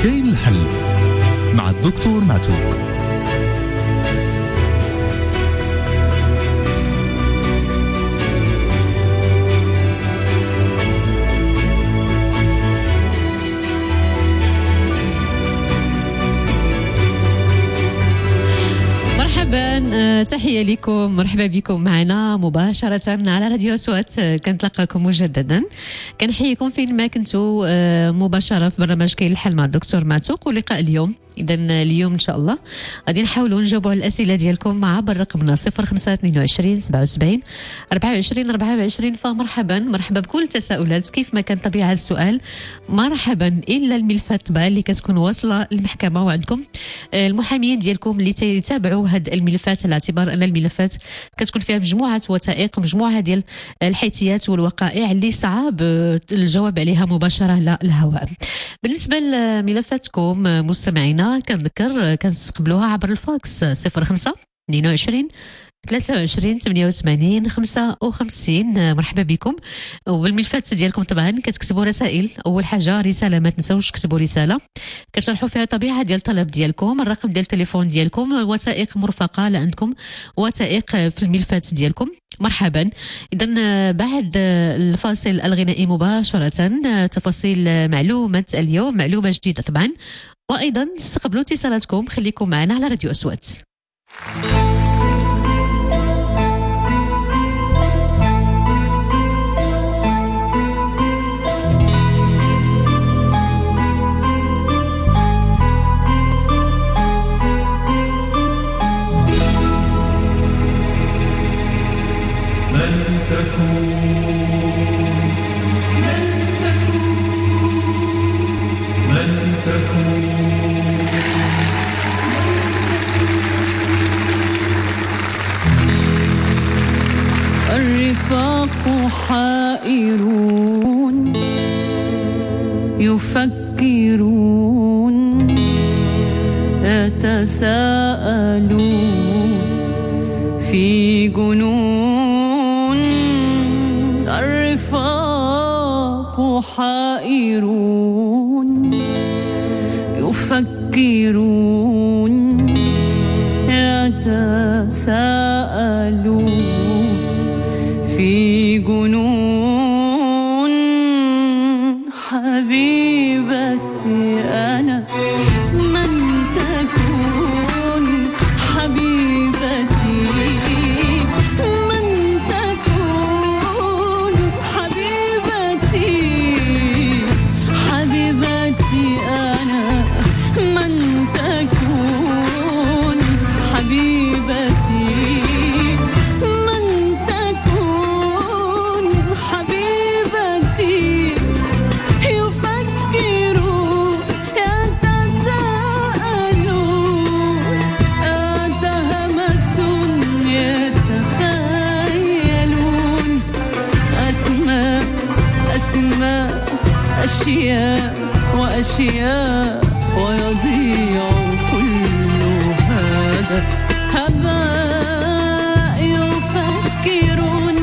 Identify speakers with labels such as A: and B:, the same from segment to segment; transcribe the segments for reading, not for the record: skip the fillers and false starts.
A: كاين الحل مع الدكتور معتوق.
B: مرحبا، تحية لكم، مرحبا بكم معنا مباشرة على راديو أصوات. كنتلقاكم مجددا، كنحييكم فين ما كنتوا مباشرة في برنامج كاين الحل مع الدكتور معتوق. ولقاء اليوم، إذا اليوم إن شاء الله غادي نحاولوا نجاوبوا على الأسئلة ديالكم عبر رقمنا 0522 77 24 24. فمرحبا بكل التساؤلات كيف ما كان طبيعة السؤال. مرحبا إلا الملفات اللي كتكون واصلة للمحكمة، وعندكم المحاميين ديالكم اللي تيتابعوا هاد الملفات، على اعتبار أن الملفات كتكون فيها مجموعة وثائق، مجموعة ديال الحيثيات والوقائع اللي صعب الجواب عليها مباشرة على الهواء. بالنسبة لملفاتكم مستمعينا، كنذكر كنستقبلوها عبر الفاكس 05 22 23 88 55. مرحبا بكم. والملفات ديالكم طبعا كتكتبوا رسائل. اول حاجه رساله، ما تنساوش تكتبوا رساله كتشرحوا فيها الطبيعه ديال الطلب ديالكم، الرقم ديال التليفون ديالكم، وثائق مرفقه لعندكم، وثائق في الملفات ديالكم. مرحبا. اذا بعد الفاصل الغنائي مباشره تفاصيل معلومه اليوم، معلومه جديده طبعا، وايضا استقبلوا اتصالاتكم. خليكم معنا على راديو أصوات.
C: الرفاق حائرون يفكرون يتساءلون في جنون. الرفاق حائرون يفكرون يتساءلون في جنون. حبيبتي أنا من تكون، حبيبتي من تكون، حبيبتي حبيبتي أنا من تكون، حبيبتي أشياء وأشياء ويضيع كل هذا هباء. يفكرون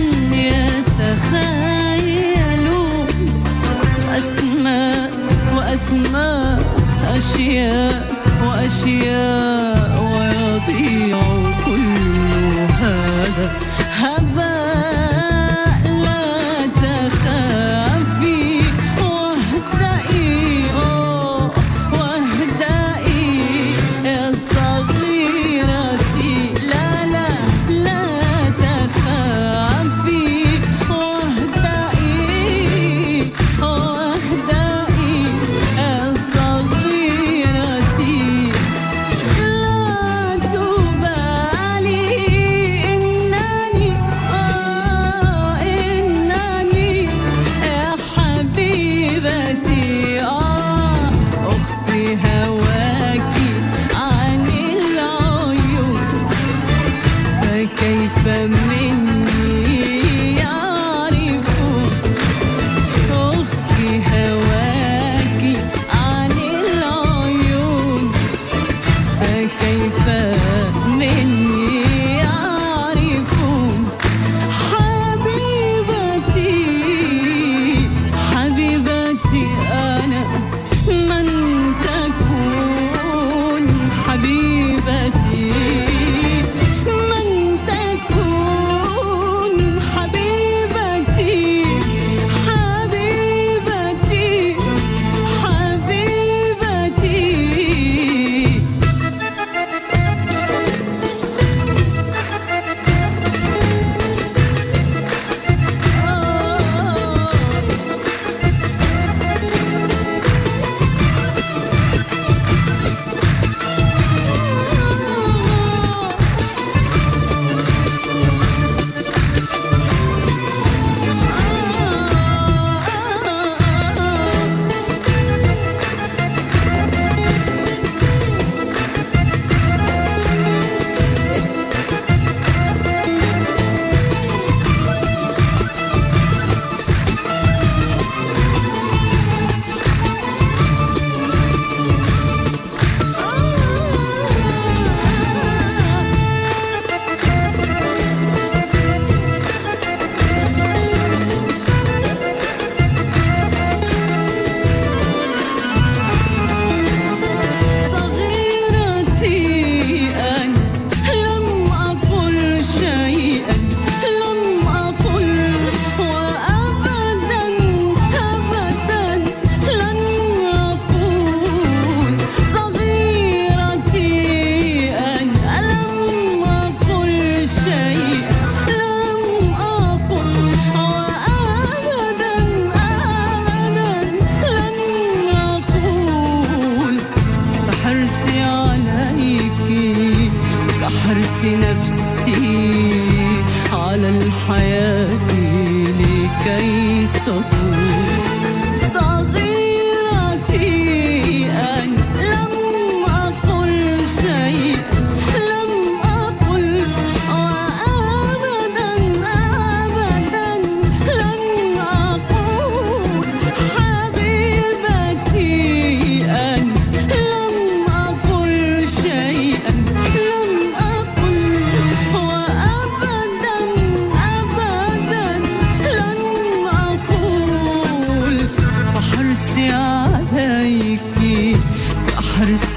C: يتخيلون أسماء وأسماء، أشياء وأشياء ويضيع كل هذا هباء.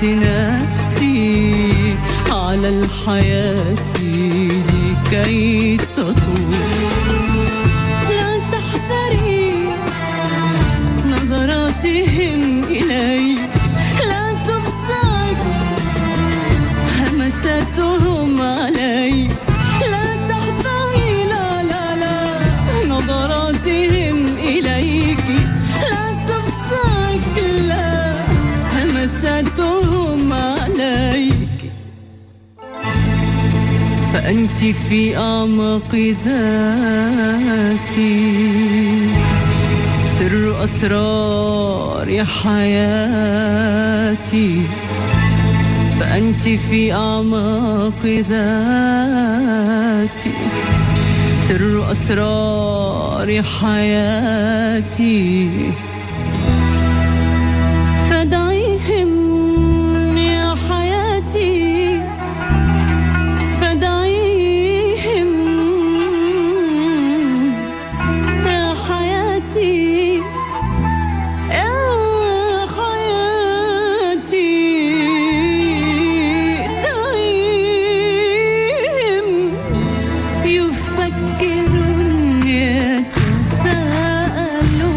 C: نفسي على الحياة لكي تطول. لا تحتري نظراتهم إلي، لا تبصر همساتهم علي، لا تحتري لا لا لا نظراتهم إليك، لا تبصر لا همساتهم عليك. فأنت في أعماق ذاتي سر أسرار حياتي. فأنت في أعماق ذاتي سر أسرار حياتي. فدعيهم يا حياتي، فدعيهم يا حياتي، يا حياتي. دعيهم يفكرون يتساءلوا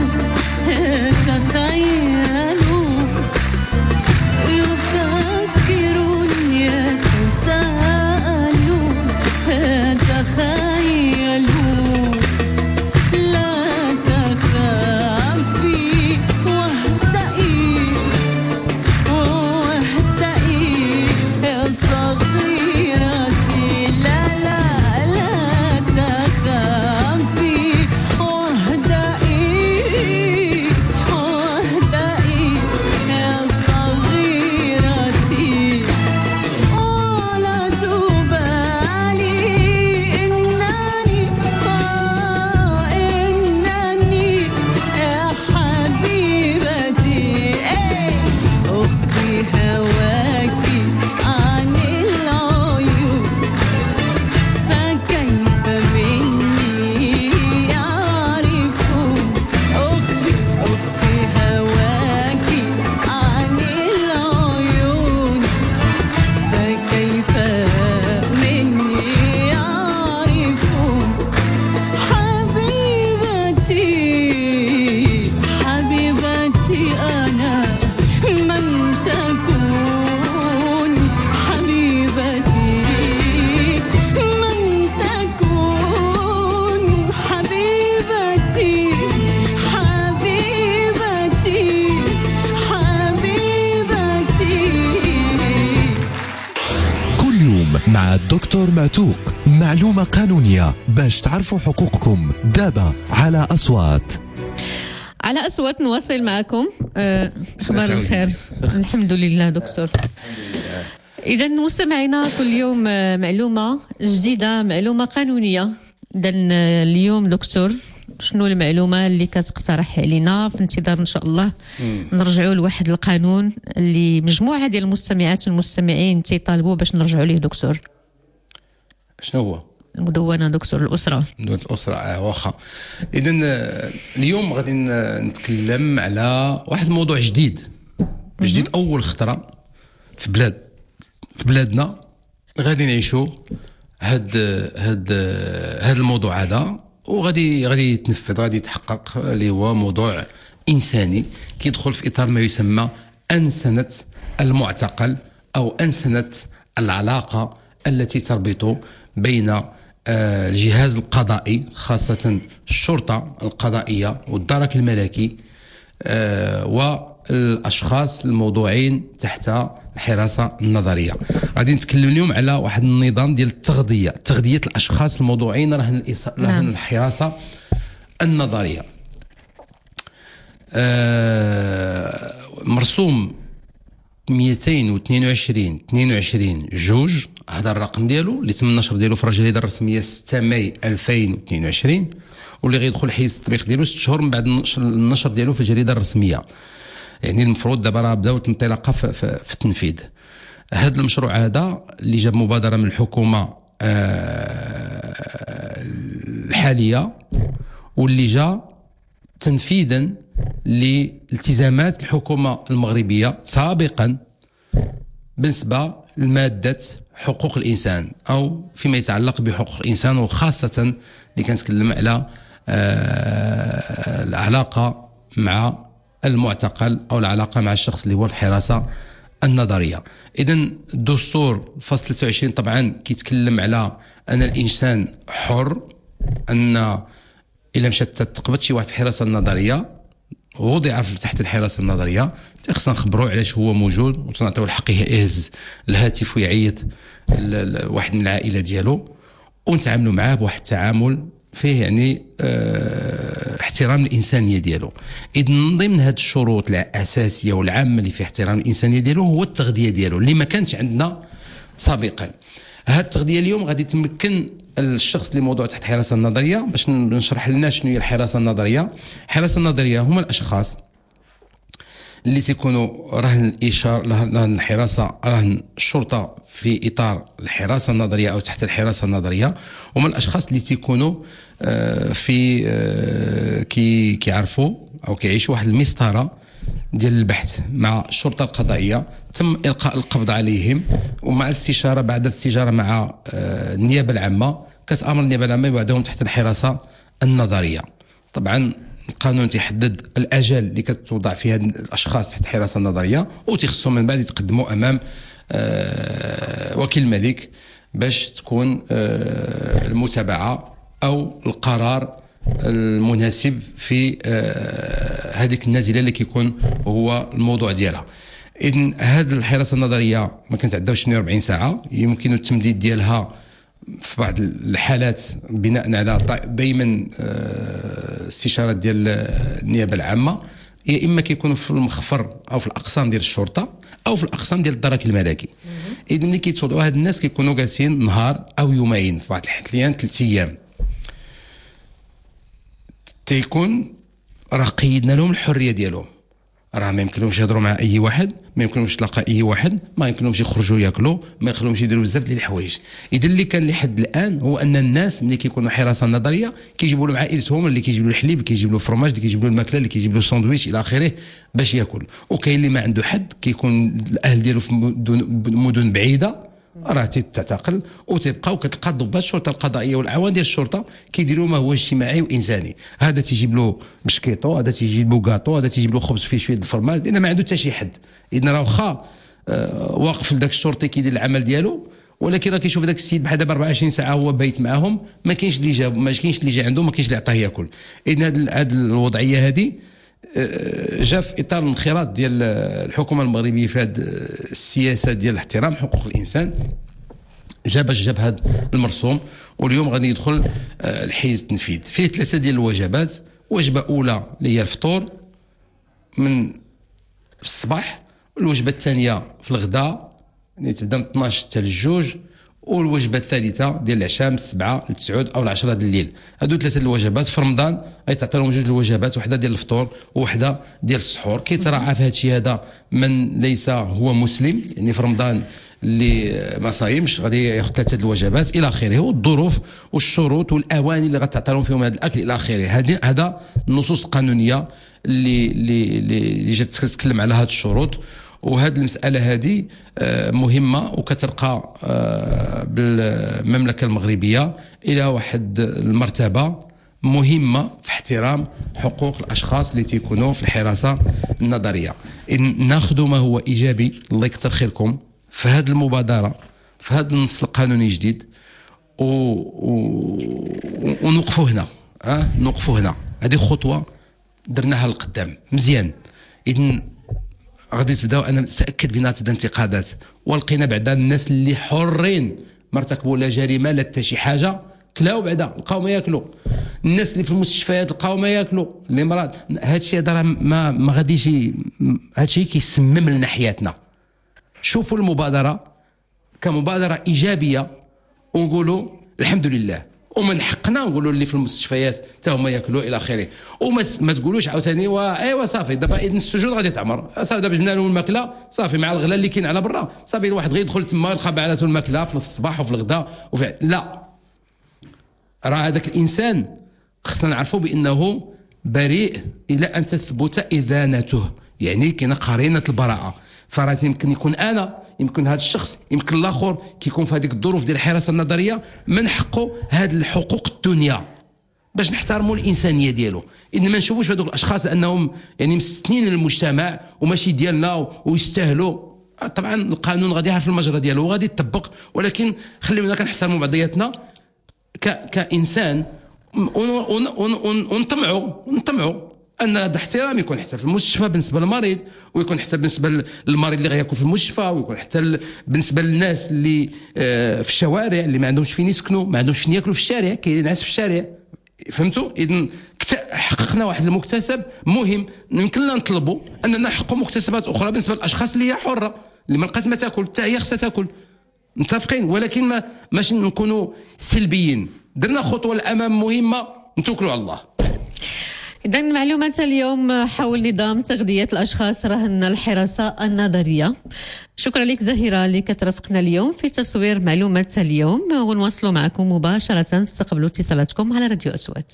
C: يتخيلوا، يفكرون يتساءلوا يتخيلوا. لا تخافي واهدئي واهدئي يا صغيرتي. لا لا لا تخافي واهدئي واهدئي يا صغيرتي. ولا تبالي إنني يا حبيبتي أخفي هواكي عن العيون. فكيف مني يعرفون أخفي هواكي عن العيون. فكيف مني يعرفون حبيبتي حبيبتي أنا من تكون حبيبتي من تكون حبيبتي حبيبتي حبيبتي.
A: كل يوم مع الدكتور معتوق، معلومة قانونية باش تعرفوا حقوقكم. دابا على أصوات.
B: على أصوات نواصل معكم. أخبار الخير. الحمد لله دكتور. إذا مستمعينا كل يوم معلومة جديدة، معلومة قانونية. إذا اليوم دكتور شنو المعلومة اللي كتقترح علينا في انتظار إن شاء الله نرجعوا لواحد القانون اللي مجموعة ديال المستمعات والمستمعين تيطالبوا باش نرجعوا ليه دكتور؟
D: شنو هو؟
B: المدونة دكتور الأسرة.
D: مدونة الأسرة واخا. إذا اليوم غادي نتكلم على واحد الموضوع جديد أول خطرة في بلادنا. غادي نعيشوا هاد الموضوع هذا، وغادي يتنفذ، غادي يتحقق، اللي هو موضوع إنساني كيدخل في إطار ما يسمى أنسنة المعتقل أو أنسنة العلاقة التي تربط بين الجهاز القضائي، خاصة الشرطة القضائية والدرك الملكي، والأشخاص الموضوعين تحت الحراسة النظرية. غادي نتكلم اليوم على واحد النظام ديال تغذية الأشخاص الموضوعين رهن الحراسة النظرية. مرسوم 222 جوج، هذا الرقم ديالو اللي تم النشر ديالو في الجريدة الرسمية 6 ماي 2022، واللي غيدخل حيز التطبيق ديالو 6 شهور من بعد النشر ديالو في الجريدة الرسمية. يعني المفروض دابا راه بداو الانطلاقه في التنفيذ. هذا المشروع هذا اللي جاب مبادره من الحكومه الحاليه، واللي جاء تنفيذا لالتزامات الحكومه المغربيه سابقا بالنسبة لمادة حقوق الإنسان أو فيما يتعلق بحقوق الإنسان، وخاصة اللي كنتكلم على العلاقة مع المعتقل أو العلاقة مع الشخص اللي هو في الحراسة النظرية. إذن الدستور فصل 23 طبعا كيتكلم على أن الإنسان حر، أن إلا مشات تقبض شي واحد في الحراسة النظرية وضع تحت الحراسة النظرية خصنا نخبروه علاش هو موجود وتنعطيو الحق يهز الهاتف ويعيط واحد من العائلة ديالو ونتعاملوا معاه بواحد التعامل فيه يعني احترام الإنسانية ديالو. إذن من ضمن هذه الشروط الأساسية والعامة اللي فيها احترام الإنسانية ديالو هو التغذية ديالو اللي ما كانش عندنا سابقا. هذه التغذية اليوم غادي تمكن الشخص اللي موضوع تحت الحراسة النظرية. باش نشرح لنا شنو هي الحراسة النظرية. الحراسة النظرية هما الأشخاص اللي تيكونوا رهن الإشارة، رهن الحراسة، رهن الشرطة في إطار الحراسة النظرية أو تحت الحراسة النظرية. هما الأشخاص اللي تيكونوا في كيعرفوا أو كيعيشوا واحد المسطرة ديال البحث مع الشرطة القضائية. تم إلقاء القبض عليهم ومع الاستشارة، بعد الاستشارة مع النيابة العامة كتأمر النيابة العامة يبعدهم تحت الحراسة النظرية. طبعا القانون تيحدد الأجل اللي كتوضع فيها الأشخاص تحت الحراسة النظرية وتيخصهم من بعد يتقدموا أمام وكيل الملك باش تكون المتابعة أو القرار المناسب في هذيك النازلة اللي كيكون هو الموضوع ديالها. إذن هذه الحراسة النظرية ما كنتعداوش 42 ساعة، يمكن التمديد ديالها في بعض الحالات بناء على دائما استشارات ديال النيابة العامة، يا إما كيكونوا في المخفر أو في الأقسام ديال الشرطة أو في الأقسام ديال الدرك الملكي. إذن ملي كيتوضعوا هاد الناس كيكونوا جالسين نهار أو يومين، في بعض الأحيان 3 أيام. تيكون راه قيدنا لهم الحرية ديالهم، راه ما يمكنلهمش يهضروا مع اي واحد، ما يمكنلهمش تلاقى اي واحد، ما يمكنلهمش يخرجوا ياكلوا، ما يخلوهمش يديروا بزاف ديال الحوايج. اذا اللي كان لحد الان هو ان الناس ملي كيكونوا حراسه نظريه كيجيبوا لهم عائلتهم، اللي كيجيب له الحليب، كيجيب له الفرماج، اللي كيجيب له الماكله، اللي كيجيب له الساندويتش الى اخره باش ياكل. وكاين اللي ما عنده حد كيكون الاهل ديالو في مدن بعيده راه تتعتقل وتبقى، وكتلقى ضباط الشرطه القضائيه والعوان ديال الشرطه كيديروا ما هو اجتماعي وانساني. هذا تيجيب له بشكيطو، هذا تيجيب له كاطو، هذا تيجيب له خبز فيه شويه الفرماج، لان ما عنده حتى شي حد. اذا راه واخا واقف لذاك الشرطي كيدير العمل ديالو، ولكن راه كيشوف ذاك السيد بحال دابا 24 ساعه هو بايت معاهم، ما كاينش اللي جاب، ما كاينش اللي جا عنده، ما كاينش اللي عطاه ياكل. اذا هذه الوضعيه هذه جاء في اطار الانخراط ديال الحكومه المغربيه في هذه السياسه ديال احترام حقوق الانسان، جاب هذا المرسوم. واليوم غادي يدخل الحيز التنفيذ فيه 3 ديال الوجبات. وجبه اولى اللي هي الفطور من في الصباح، والوجبه الثانيه في الغداء اللي تبدا من 12 حتى ل2، والوجبه الثالثه ديال العشاء من 7 ل 9 او ل 10 ديال الليل. هادو 3 الوجبات في رمضان غيتعطى لهم 2 الوجبات، وحده ديال الفطور وحده ديال السحور. كيتراعى في هذا الشيء هذا من ليس هو مسلم، يعني في رمضان اللي ما صايمش غادي ياخذ 3 الوجبات الى اخره، والظروف والشروط والاواني اللي غتعطى لهم فيهم هذا الاكل الى اخره. هذا النصوص القانونيه اللي جات تتكلم على هذه الشروط. وهذه المسألة هذه مهمة وكترقى بالمملكة المغربية إلى واحد المرتبة مهمة في احترام حقوق الأشخاص اللي تيكونوا في الحراسة النظرية. إن ناخذوا ما هو إيجابي، الله يكثر خيركم في هذه المبادرة، في هذا النص القانوني جديد، ونوقفوا هنا. نوقفوا هنا، هذه خطوة درناها للقدام مزيان. إذن غادي تبداو، انا متاكد بان تبدا انتقادات، ولقينا بعدا الناس اللي حرين ما ارتكبوا لا جريمه لا حتى شي حاجه، كلاو بعدا لقاو ما ياكلوا. الناس اللي في المستشفيات لقاو ما ياكلوا، اللي مرض. هذا الشيء هذا ما غاديش، هذا الشيء كيسمم لنا حياتنا. شوفوا المبادره كمبادره ايجابيه ونقولوا الحمد لله، ومن حقنا نقولوا اللي في المستشفيات حتى هما ياكلوا الى اخره. وما تقولوش عاوتاني ايوا صافي دابا اذن السجون غادي تعمر، صافي دابا جبنا لهم الماكله صافي مع الغلا اللي كاين على برا، صافي الواحد غير يدخل تما يلقى بعلاته الماكله في الصباح وفي الغداء لا، راه هذاك الانسان خصنا نعرفوا بانه بريء الى ان تثبت ادانته، يعني كاينه قرينه البراءه. فراه يمكن يكون انا يمكن هذا الشخص، يمكن الاخر كيكون في هذيك الظروف ديال الحراسه النظريه، من حقه هذه الحقوق الدنيا باش نحترموا الانسانيه ديالو. ان ما نشوفوش هذوك الاشخاص انهم يعني مستثنين للمجتمع وماشي ديالنا ويستاهلوا. طبعا القانون غادي يعرف المجرى ديالو وغادي يطبق، ولكن خلينا كنحترموا بعضياتنا كانسان ونطمعوا ان هذا الاحترام يكون حتى في المستشفى بالنسبه للمريض، ويكون حتى بالنسبه للمريض اللي غيكون في المستشفى، ويكون حتى بالنسبه للناس اللي في الشوارع اللي ما عندهمش فين يسكنوا، ما عندهمش فين ياكلوا في الشارع، كاين ناس في الشارع. فهمتوا؟ اذا حققنا واحد المكتسب مهم، يمكن لنا نطلبوا اننا نحققوا مكتسبات اخرى بالنسبه للاشخاص اللي هي حره، اللي ما لقات ما تاكل حتى هي خصها تاكل. متفقين؟ ولكن ماشي نكونوا سلبيين. درنا خطوه للامام مهمه، نتوكلوا على الله.
B: إذا معلومات اليوم حول نظام تغذية الأشخاص رهن الحراسة النظرية. شكرا لك زهيرة اللي كترافقنا اليوم في تصوير معلومات اليوم، ونواصلوا معكم مباشرة. تستقبلوا اتصالاتكم على راديو أصوات.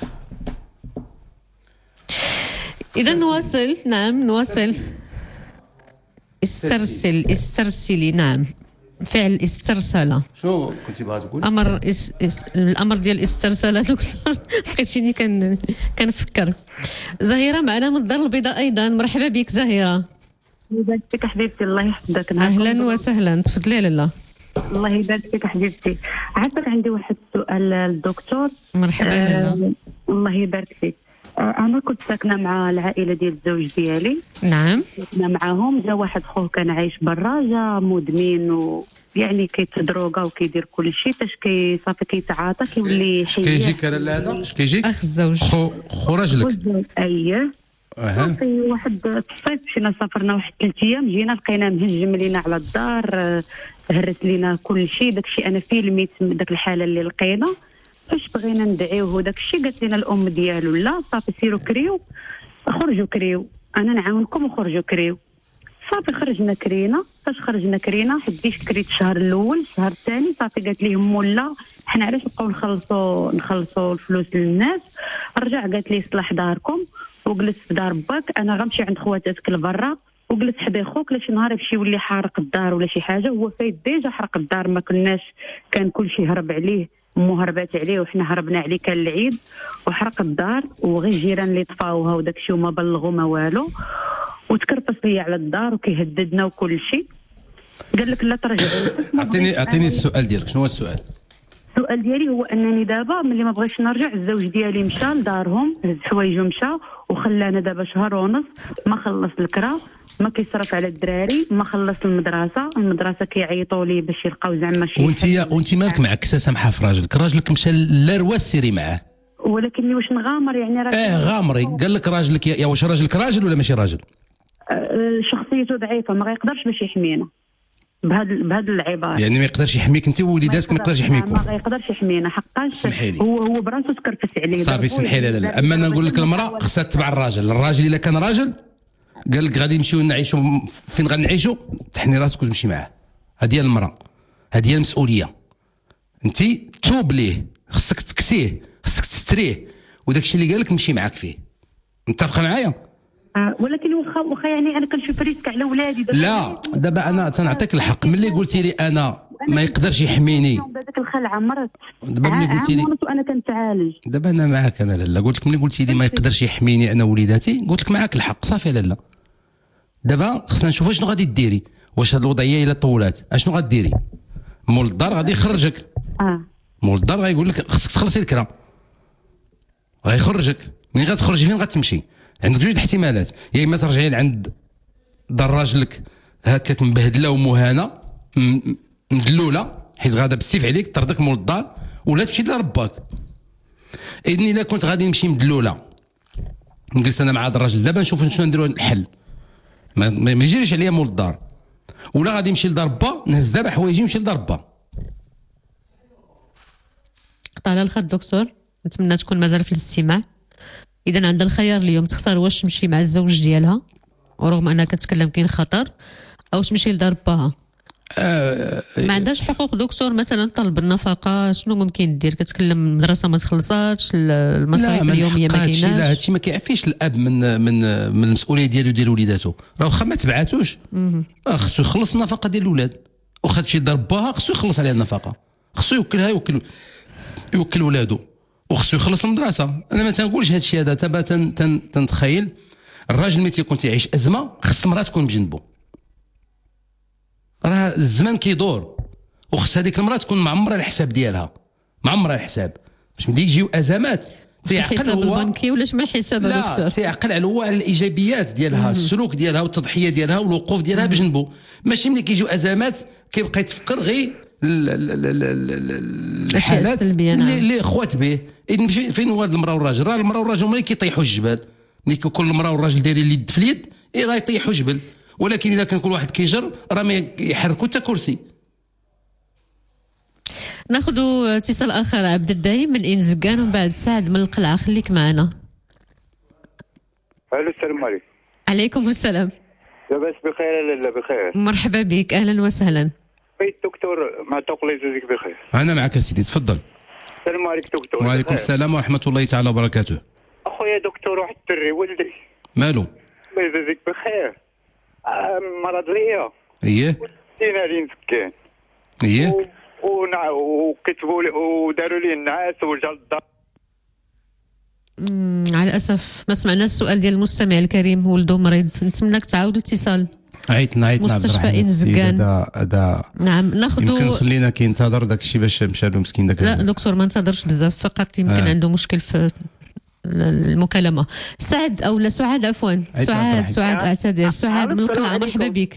B: إذا نواصل. نعم نواصل. استرسلي. نعم فعل استرسل.
D: شنو كنتي باغا تقول؟
B: الامر ديال الاسترسال دكتور بقيتيني كنفكر. زهيره معنا من الدار البيضاء ايضا. مرحبا بك زهيره.
E: يبارك فيك حبيبتي، الله يحفظك.
B: اهلا وسهلا، تفضلي لاله.
E: الله يبارك فيك حبيبتي. عافاك، عندي واحد السؤال للدكتور.
B: مرحبا لاله.
E: الله يبارك فيك. انا كنت ساكنه مع العائله ديال الزوج ديالي.
B: نعم.
E: ساكنه معاهم. جا واحد خوه كان عايش برا، جا مدمن ويعني كيتدروغا وكيدير كل شيء باش صافي كيتعاطى كيولي حي.
D: كيجيك هذا اش كيجيك؟
B: اخ الزوج.
D: خو راجلك.
E: اييه. صافي واحد الصيف مشينا سافرنا واحد 3 ايام، جينا لقينا مهجم لينا على الدار، هرس لينا كل شيء. داكشي انا فيلميت داك الحاله اللي لقينا. فاش بغينا ندعيوه داكشي قالت لنا الام ديالو لا صافي سيروا كريو، خرجوا كريو، انا نعاونكم وخرجوا كريو. صافي خرجنا كرينا. فاش خرجنا كرينا حديت كريت الشهر الاول، الشهر الثاني صافي قالت لهم لا حنا علاش نبقاو نخلصوا الفلوس للناس. رجع قالت لي صلح داركم وجلس في دار باك، انا غنمشي عند خواتاتك لبرا وجلس حدا خوك لاش نهار يمشي يولي حارق الدار ولا شي حاجه. هو فايت ديجا حرق الدار، ما كناش، كان كل شيء هرب عليه، مو هربات عليه وحنا هربنا عليه. كان العيد وحرق الدار، وغير الجيران اللي طفاوها وداكشي وما بلغوا ما والو، وتكرفس لي على الدار وكيهددنا وكل شيء. قال لك لا ترجعوا.
D: اعطيني السؤال ديالك. شنو هو السؤال؟
E: السؤال ديالي هو انني دابا ملي ما بغيتش نرجع، الزوج ديالي مشى لدارهم، هز حوايجو مشى وخلانا دابا شهر ونص ما خلص الكرا، ما كيصرف على الدراري، ما خلص المدرسه كيعيطوا لي باش يلقاو زعما شي.
D: وانت مالك معكسه سامحه في راجلك مشى للرواس سيري معاه.
E: ولكن واش نغامر يعني
D: غامري. قال لك راجلك يا واش راجلك راجل ولا ماشي راجل؟
E: شخصيته ضعيفه، ما غيقدرش باش يحمينا بهذه العباره.
D: يعني ما يقدرش يحميك انت ووليداتك، ما يقدرش يحميكم.
E: ما غيقدرش يحمينا حقاش. هو براسو تكرفس عليه.
D: صافي سمحي لي. لا اما انا نقول لك المراه خصها تتبع الراجل الا كان راجل قال لك غادي نمشيو نعيشوا فين غنعيشوا، تحني راسك وتمشي معاه. هذه هي المراه، هذه هي المسؤوليه. انت توب ليه، خصك تكسيه، خصك تستريه، وداك الشيء اللي قال لك نمشي معاك فيه. متفقه معايا؟
E: ولكن واخا يعني انا كنشوف ريسك على ولادي.
D: لا دابا انا تنعطيك الحق. ملي قلتي لي انا ما يقدرش يحميني،
E: هذاك الخلعه مرت.
D: دابا ملي قلتي لي
E: انا كنتعالج.
D: دابا انا معاك. انا لاله قلت لك ملي قلتي لي ما يقدرش يحميني انا وليداتي، قلت لك معاك الحق. صافي لاله دابا خصنا نشوفوا شنو غادي ديري. واش هاد الوضعيه الا طولات اشنو غديري؟ مول الدار غادي يخرجك. مول الدار غايقول لك خصك تخلصي الكرا، غيخرجك. ملي غتخرجي فين غتمشي؟ عندك 2 احتمالات، يا اما ترجعي لعند دار راجلك هكاك مبهدله ومهانه مدلوله حيت غادا بالسيف عليك طردك مول الدار، ولا تمشي لرباك. اذن الا كنت غادي نمشي مدلوله نجلس انا مع هذا الراجل دابا نشوف شنو نديروا الحل، ما يجريش عليا مول الدار، ولا غادي نمشي لدار با نهز دابا حوايجي نمشي لدار با.
B: قطع الخط دكتور، نتمنى تكون مازال في الاستماع. اذا عندها الخيار اليوم تختار واش تمشي مع الزوج ديالها ورغم انها كتكلم كاين خطر، او تمشي لدار باها. ما عندهاش حقوق دكتور مثلا طلب النفقه؟ شنو ممكن دير؟ كتكلم المدرسه ما تخلصاتش، المصاريف اليوميه ما كايناش؟
D: لا هادشي ما كيعفيش الاب من المسؤوليه ديالو ديال وليداتو. راه واخا ما تبعاتوش خصو يخلص النفقه ديال الولاد، واخا تمشي دار باها خصو يخلص عليها النفقه، خصو يوكلها يوكل ولادو، وخصو يخلص المدرسه. انا ما تنقولش هذا الشيء هذا، تبا تنتخيل الراجل ملي تيكون تيعيش ازمه خص المراه تكون بجنبو. راه الزمان كيدور وخص هذيك المراه تكون معمره الحساب ديالها، معمره الحساب باش ملي يجيو ازمات
B: تيعقل هو البنكي ولاش من الحساب دكتور؟ لا
D: تيعقل على هو على الايجابيات ديالها، السلوك ديالها والتضحيه ديالها والوقوف ديالها بجنبو، ماشي ملي كيجيو ازمات كيبقى يتفكر غير الحالات اللي خوات به. فين هو المراه والراجل؟ راه المراه والراجل ملي كيطيحوا الجبال، ملي كل المراه والراجل دايرين اليد في اليد راه يطيحوا جبل، ولكن اذا كان كل واحد كيجر راه ما يحركوا حتى كرسي.
B: ناخذوا اتصال اخر. عبد الدايم من انزكان ومن بعد سعد من القلعه، خليك معنا.
F: الو السلام عليكم.
B: عليكم السلام.
F: لاباس بخير؟ لا بخير.
B: مرحبا بك، اهلا وسهلا.
F: الدكتور معتوق الله يجازيك بخير.
D: انا معك سيدي، تفضل.
F: السلام عليكم دكتور.
D: وعليكم السلام ورحمه الله تعالى وبركاته.
F: اخويا دكتور، واحد الدري ولدي
D: مالو؟
F: الله يجازيك بخير، مرض ليا.
D: اييه.
F: دينارين سكان.
D: اييه.
F: وكتبوا لي وداروا لي النعاس وجا للدار.
B: على الاسف ما سمعنا السؤال ديال المستمع الكريم، ولده مريض. نتمنىك تعاود الاتصال.
D: عيطنا
B: مستشفى انزكان. نعم ناخذوا.
D: يمكن خلينا كينتظر داك الشيء باش مشى له مسكين داك.
B: لا دكتور ما انتظرش بزاف، فقط يمكن عنده مشكل في المكالمه. سعد او لا سعاد، عفوا سعاد اعتذر. سعاد من القلعه، مرحبا بك.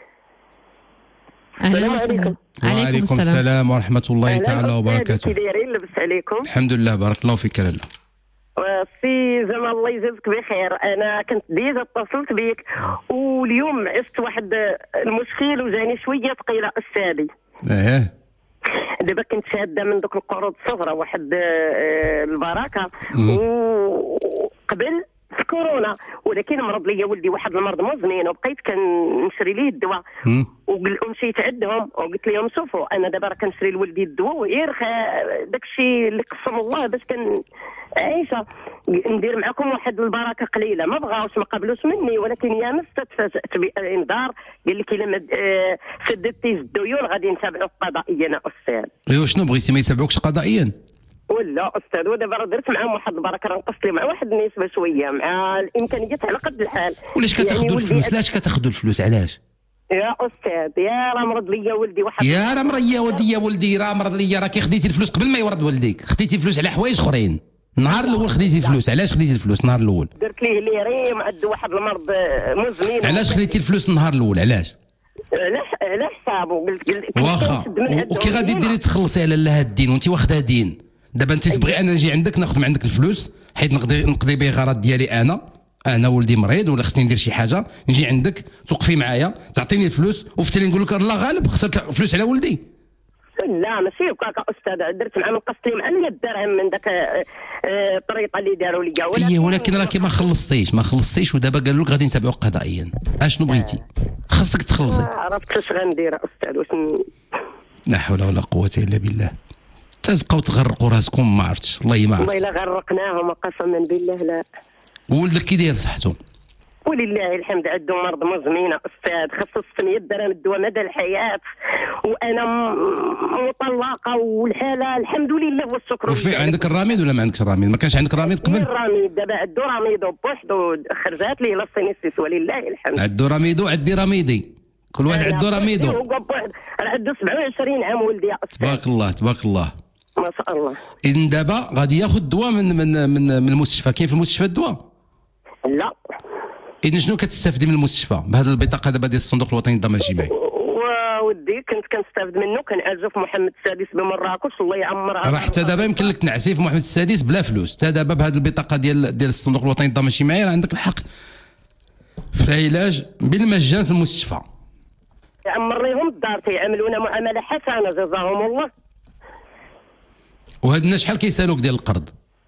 B: اهلا وسهلا.
D: وعليكم السلام ورحمه الله تعالى وبركاته.
G: كي دايرين؟ لبس عليكم.
D: الحمد لله، بارك الله فيك لاله.
G: سي زعما الله يجازيك بخير. انا كنت ديجا اتصلت بك واليوم عشت واحد المشكل وجاني شويه ثقيله استاذي. دابا كنت شاده من دوك القروض الصغرى واحد البركه، وقبل في كورونا، ولكن مرض ليا ولدي واحد المرض مزمن وبقيت كنشري ليه الدواء، ومشيت عندهم وقلت لهم شوفوا انا دابا راه كنشري لولدي الدواء وغير داكشي اللي قسم الله باش عايشه ندير معكم واحد البركه قليله. ما بغاوش ما قبلوش مني، ولكن يا نفس تفاجات بانذار قال لك الا ما سددتيش الديون غادي نتابعوك قضائيا استاذ.
D: ايوا شنو بغيتي؟ ما يتابعوكش قضائيا؟
G: ولا استاذ، ودابا راه درت معاهم واحد البركه، راه نقصت لي مع واحد النسبه شويه مع الامكانيات على قد الحال.
D: ولاش كتاخذوا الفلوس؟ علاش كتاخذوا الفلوس؟ علاش
G: يا استاذ؟ يا راه مرض ليا ولدي واحد.
D: يا راه مرض يا ولدي راه مرض ليا. راه كي خديتي الفلوس قبل ما يورد والديك، خديتي الفلوس على حوايج اخرين. النهار الاول خديتي الفلوس، علاش خديتي الفلوس النهار الاول؟
G: درت ليه ليريم، عنده واحد المرض مزمن.
D: علاش خديتي الفلوس النهار الاول؟ علاش؟
G: على حسابه. قلت
D: واخا وكي غادي ديري تخلصي على الله الدين وانت واخده دين. دابا انت تبغي انا نجي عندك ناخذ من عندك الفلوس حيت نقضي به غرض ديالي انا ولدي مريض ولا خصني ندير شي حاجه، نجي عندك توقفي معايا تعطيني الفلوس وفتلي نقول لك الله غالب خسرت فلوس على ولدي.
G: لا ماشي هكاك استاذ، درت معاه نقصت لي مع 100 درهم من ذاك الطريقه اللي داروا لي.
D: ولكن راكي ما خلصتيش ودابا قالوا لك غادي نتابعوك قضائيا. اشنو بغيتي؟ خاصك تخلصي.
G: ما عرفتش اش غندير استاذ. واش
D: لا حول ولا قوه الا بالله. تبقاو تغرقوا راسكم ما عرفتش. والله ما عرفت.
G: والله الا غرقناهم قسما بالله. لا
D: ولدك كي داير صحته؟
G: ولله الحمد. عنده مرض مزمن استاذ، خصو 600 درهم الدواء مدى الحياه، وانا مطلقه والحاله الحمد لله والشكر.
D: وفي عندك الراميد ولا ما عندكش الراميد؟ ما كانش عندك الراميد قبل؟
G: الراميد دابا عنده راميد بوحدو، خرجات ليه لاسينيسيس ولله الحمد.
D: عنده راميدو عندي راميدي، كل واحد عنده راميدو.
G: راه عنده 27 عام ولدي يا استاذ.
D: تبارك الله تبارك الله
G: ما شاء الله.
D: اذا دابا غادي ياخذ الدواء من المستشفى. كاين في المستشفى الدواء؟
G: لا.
D: اذا شنو كتستافدي من المستشفى بهذه البطاقه دابا ديال الصندوق الوطني للضمان الاجتماعي؟
G: ودي كنت كنستافد منه، كنعالجو في محمد السادس بمراكش الله يعمرها.
D: راه حتى دابا يمكن لك تنعسي في محمد السادس بلا فلوس. حتى دابا بهذه البطاقه ديال الصندوق الوطني للضمان الاجتماعي راه عندك الحق في العلاج بالمجان في المستشفى.
G: يعمر لهم الدار، تيعاملونا معامله حسنه جزاهم الله.
D: وهاد الناس شحال كيسالوك ديال القرض؟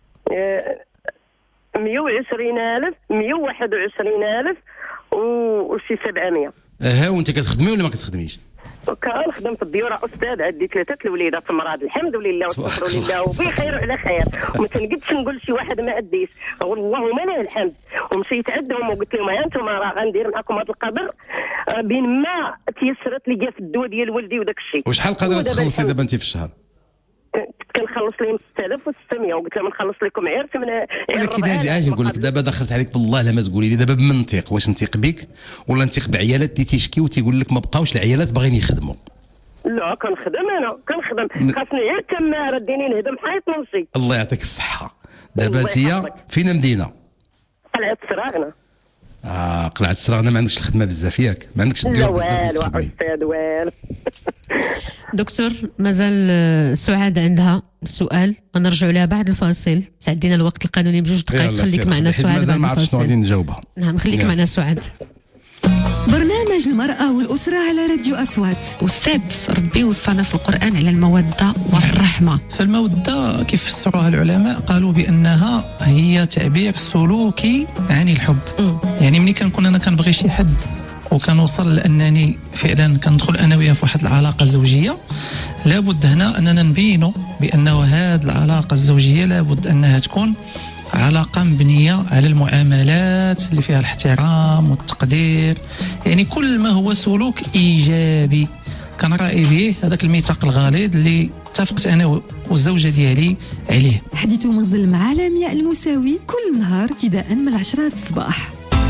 G: 120,000 121,000 وشي 700.
D: وانت كتخدمي ولا ما كتخدميش؟
G: كنخدم في الديوره استاذ، عندي 3 الوليدات في المرض الحمد لله والشكر لله وبخير وعلى خير، وما كنقدش نقول شي واحد ما عنديش، اللهم لله الحمد. ومشيت عندهم وقلت لهم ها انتم راه غندير معكم هذا القدر بين ما تيسرت لي في الدواء ديال ولدي وداك الشيء.
D: وشحال قادره تخلصي دابا انت في الشهر؟
G: كنخلص لهم 6600 وقلت لهم نخلص لكم غير 8.
D: ولكن اجي نقول لك دابا دخلت عليك بالله لا ما تقولي لي دابا بمنطق، واش نثيق بك ولا نثيق بعيالات اللي تيشكي وتيقول لك ما بقاوش العيالات باغيين يخدموا؟
G: لا كنخدم، انا كنخدم، خاصني غير تماره ديني نهدم حيط نمشي.
D: الله يعطيك الصحه. دابا انت فين مدينه؟
G: قلعه السراغنه.
D: قلعه السراغنه ما عندكش الخدمه بزاف ياك؟ ما عندكش الديور بزاف؟
G: لا والو استاذ والو.
B: دكتور مازال سعاد عندها سؤال، غنرجعوا لها بعد الفاصل، تعدينا الوقت القانوني بجوج دقائق. خليك معنا سعاد بعد
D: ما عرفتش شنو غادي نجاوبها.
B: نعم خليك معنا سعاد.
C: برنامج المرأة والأسرة على راديو أصوات.
H: والسادس ربي وصانا في القرآن على المودة والرحمة.
I: فالمودة كيف فسروها العلماء قالوا بأنها هي تعبير سلوكي عن الحب. يعني ملي كنكون أنا كنبغي شي حد وكنوصل لأنني فعلا كندخل أنا وياه في واحد العلاقة زوجية، لابد هنا أننا نبينوا بأنه هذه العلاقة الزوجية لابد أنها تكون علاقة مبنية على المعاملات اللي فيها الاحترام والتقدير، يعني كل ما هو سلوك إيجابي كنراعي به هذاك الميثاق الغليظ اللي اتفقت أنا والزوجة ديالي عليه.
C: حديث منزل مع لمياء المساوي كل نهار ابتداء من 10 الصباح.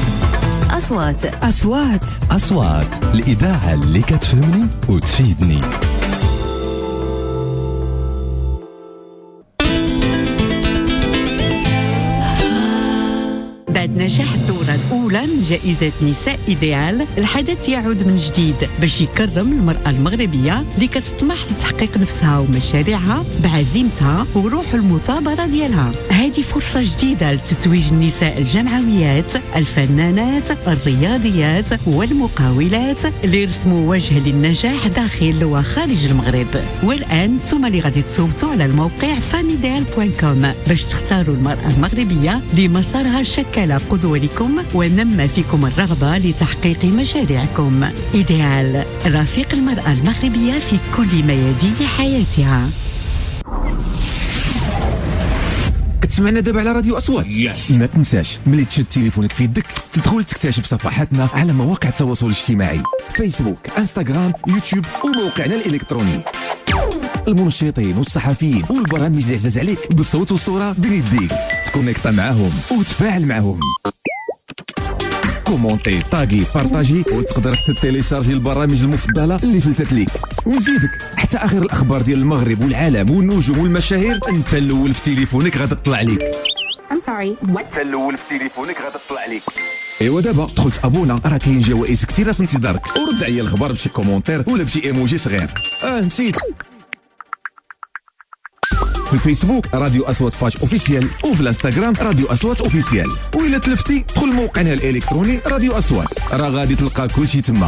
A: أصوات الإذاعة اللي كتفهمني وتفيدني.
H: بعد نجاح الدورة الأولى من جائزة نساء إيديال، الحدث يعود من جديد باش يكرم المرأة المغربية اللي كتطمح لتحقيق نفسها ومشاريعها بعزيمتها وروح المثابرة ديالها. هذه فرصة جديدة لتتويج النساء الجمعويات، الفنانات، الرياضيات والمقاولات اللي يرسموا وجه للنجاح داخل وخارج المغرب. والآن ثم اللي غادي تصوتوا على الموقع famideal.com باش تختاروا المرأة المغربية لمسارها شكل قدوة لكم ونمى فيكم الرغبة لتحقيق مشاريعكم. إيديال، رفيق المرأة المغربية في كل ميادين حياتها.
J: كتسمعنا دابا على راديو أصوات. ما تنساش ملي تشد تليفونك في يدك تدخل تكتشف صفحاتنا على مواقع التواصل الاجتماعي، فيسبوك، انستغرام، يوتيوب وموقعنا الإلكتروني. المنشطين والصحفيين والبرامج اللي عزاز عليك بالصوت والصورة بين يديك، تكونيكتا معاهم وتفاعل معاهم. كومونتي، طاغي، بارطاجي، وتقدر تيليشارجي البرامج المفضلة اللي فلتت ليك. ونزيدك حتى آخر الأخبار ديال المغرب والعالم والنجوم والمشاهير أنت الأول في تليفونك غادا تطلع ليك. أنت الأول في تليفونك غادا تطلع ليك. ايوا دابا دخلت ابونا، راه كاين جوائز كثيره في انتظارك، ورد عليا الخبر بشي كومونتير ولا بشي ايموجي صغير. نسيت. في الفيسبوك راديو أصوات باج اوفيسيال، وفي الانستغرام راديو أصوات اوفيسيال، وإلا تلفتي دخل موقعنا الالكتروني راديو أصوات، راه غادي تلقى كلشي تما.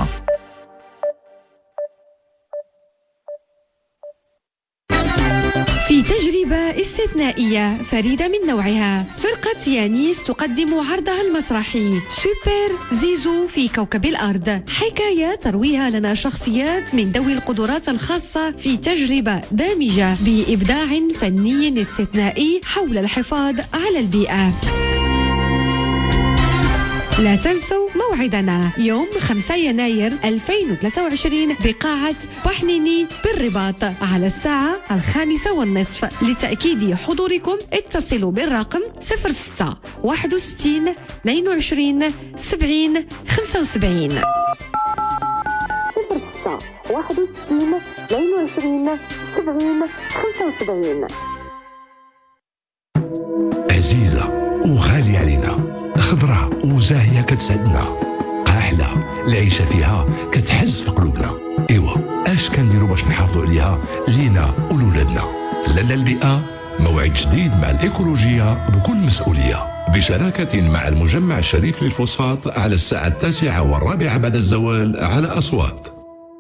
C: في تجربة استثنائية فريدة من نوعها، فرقة يانيس تقدم عرضها المسرحي سوبر زيزو في كوكب الأرض، حكاية ترويها لنا شخصيات من ذوي القدرات الخاصة في تجربة دامجة بإبداع فني استثنائي حول الحفاظ على البيئة. لا تنسوا موعدنا يوم 5 يناير 2023 بقاعة بحنيني بالرباط على الساعة 5:30. لتأكيد حضوركم اتصلوا بالرقم 06 61 22 70 75.
G: 06 61 22 70 75.
K: عزيزة وغالية علينا، خضرة وزاهية كتسعدنا، قاحلة العيشة فيها كتحز في قلوبنا. ايوا اش كنديروا باش نحافظوا عليها لينا ولولادنا؟ لالا البيئة، موعد جديد مع الإيكولوجية بكل مسؤولية، بشراكة مع المجمع الشريف للفوسفات على الساعة 9:15 بعد الزوال على أصوات.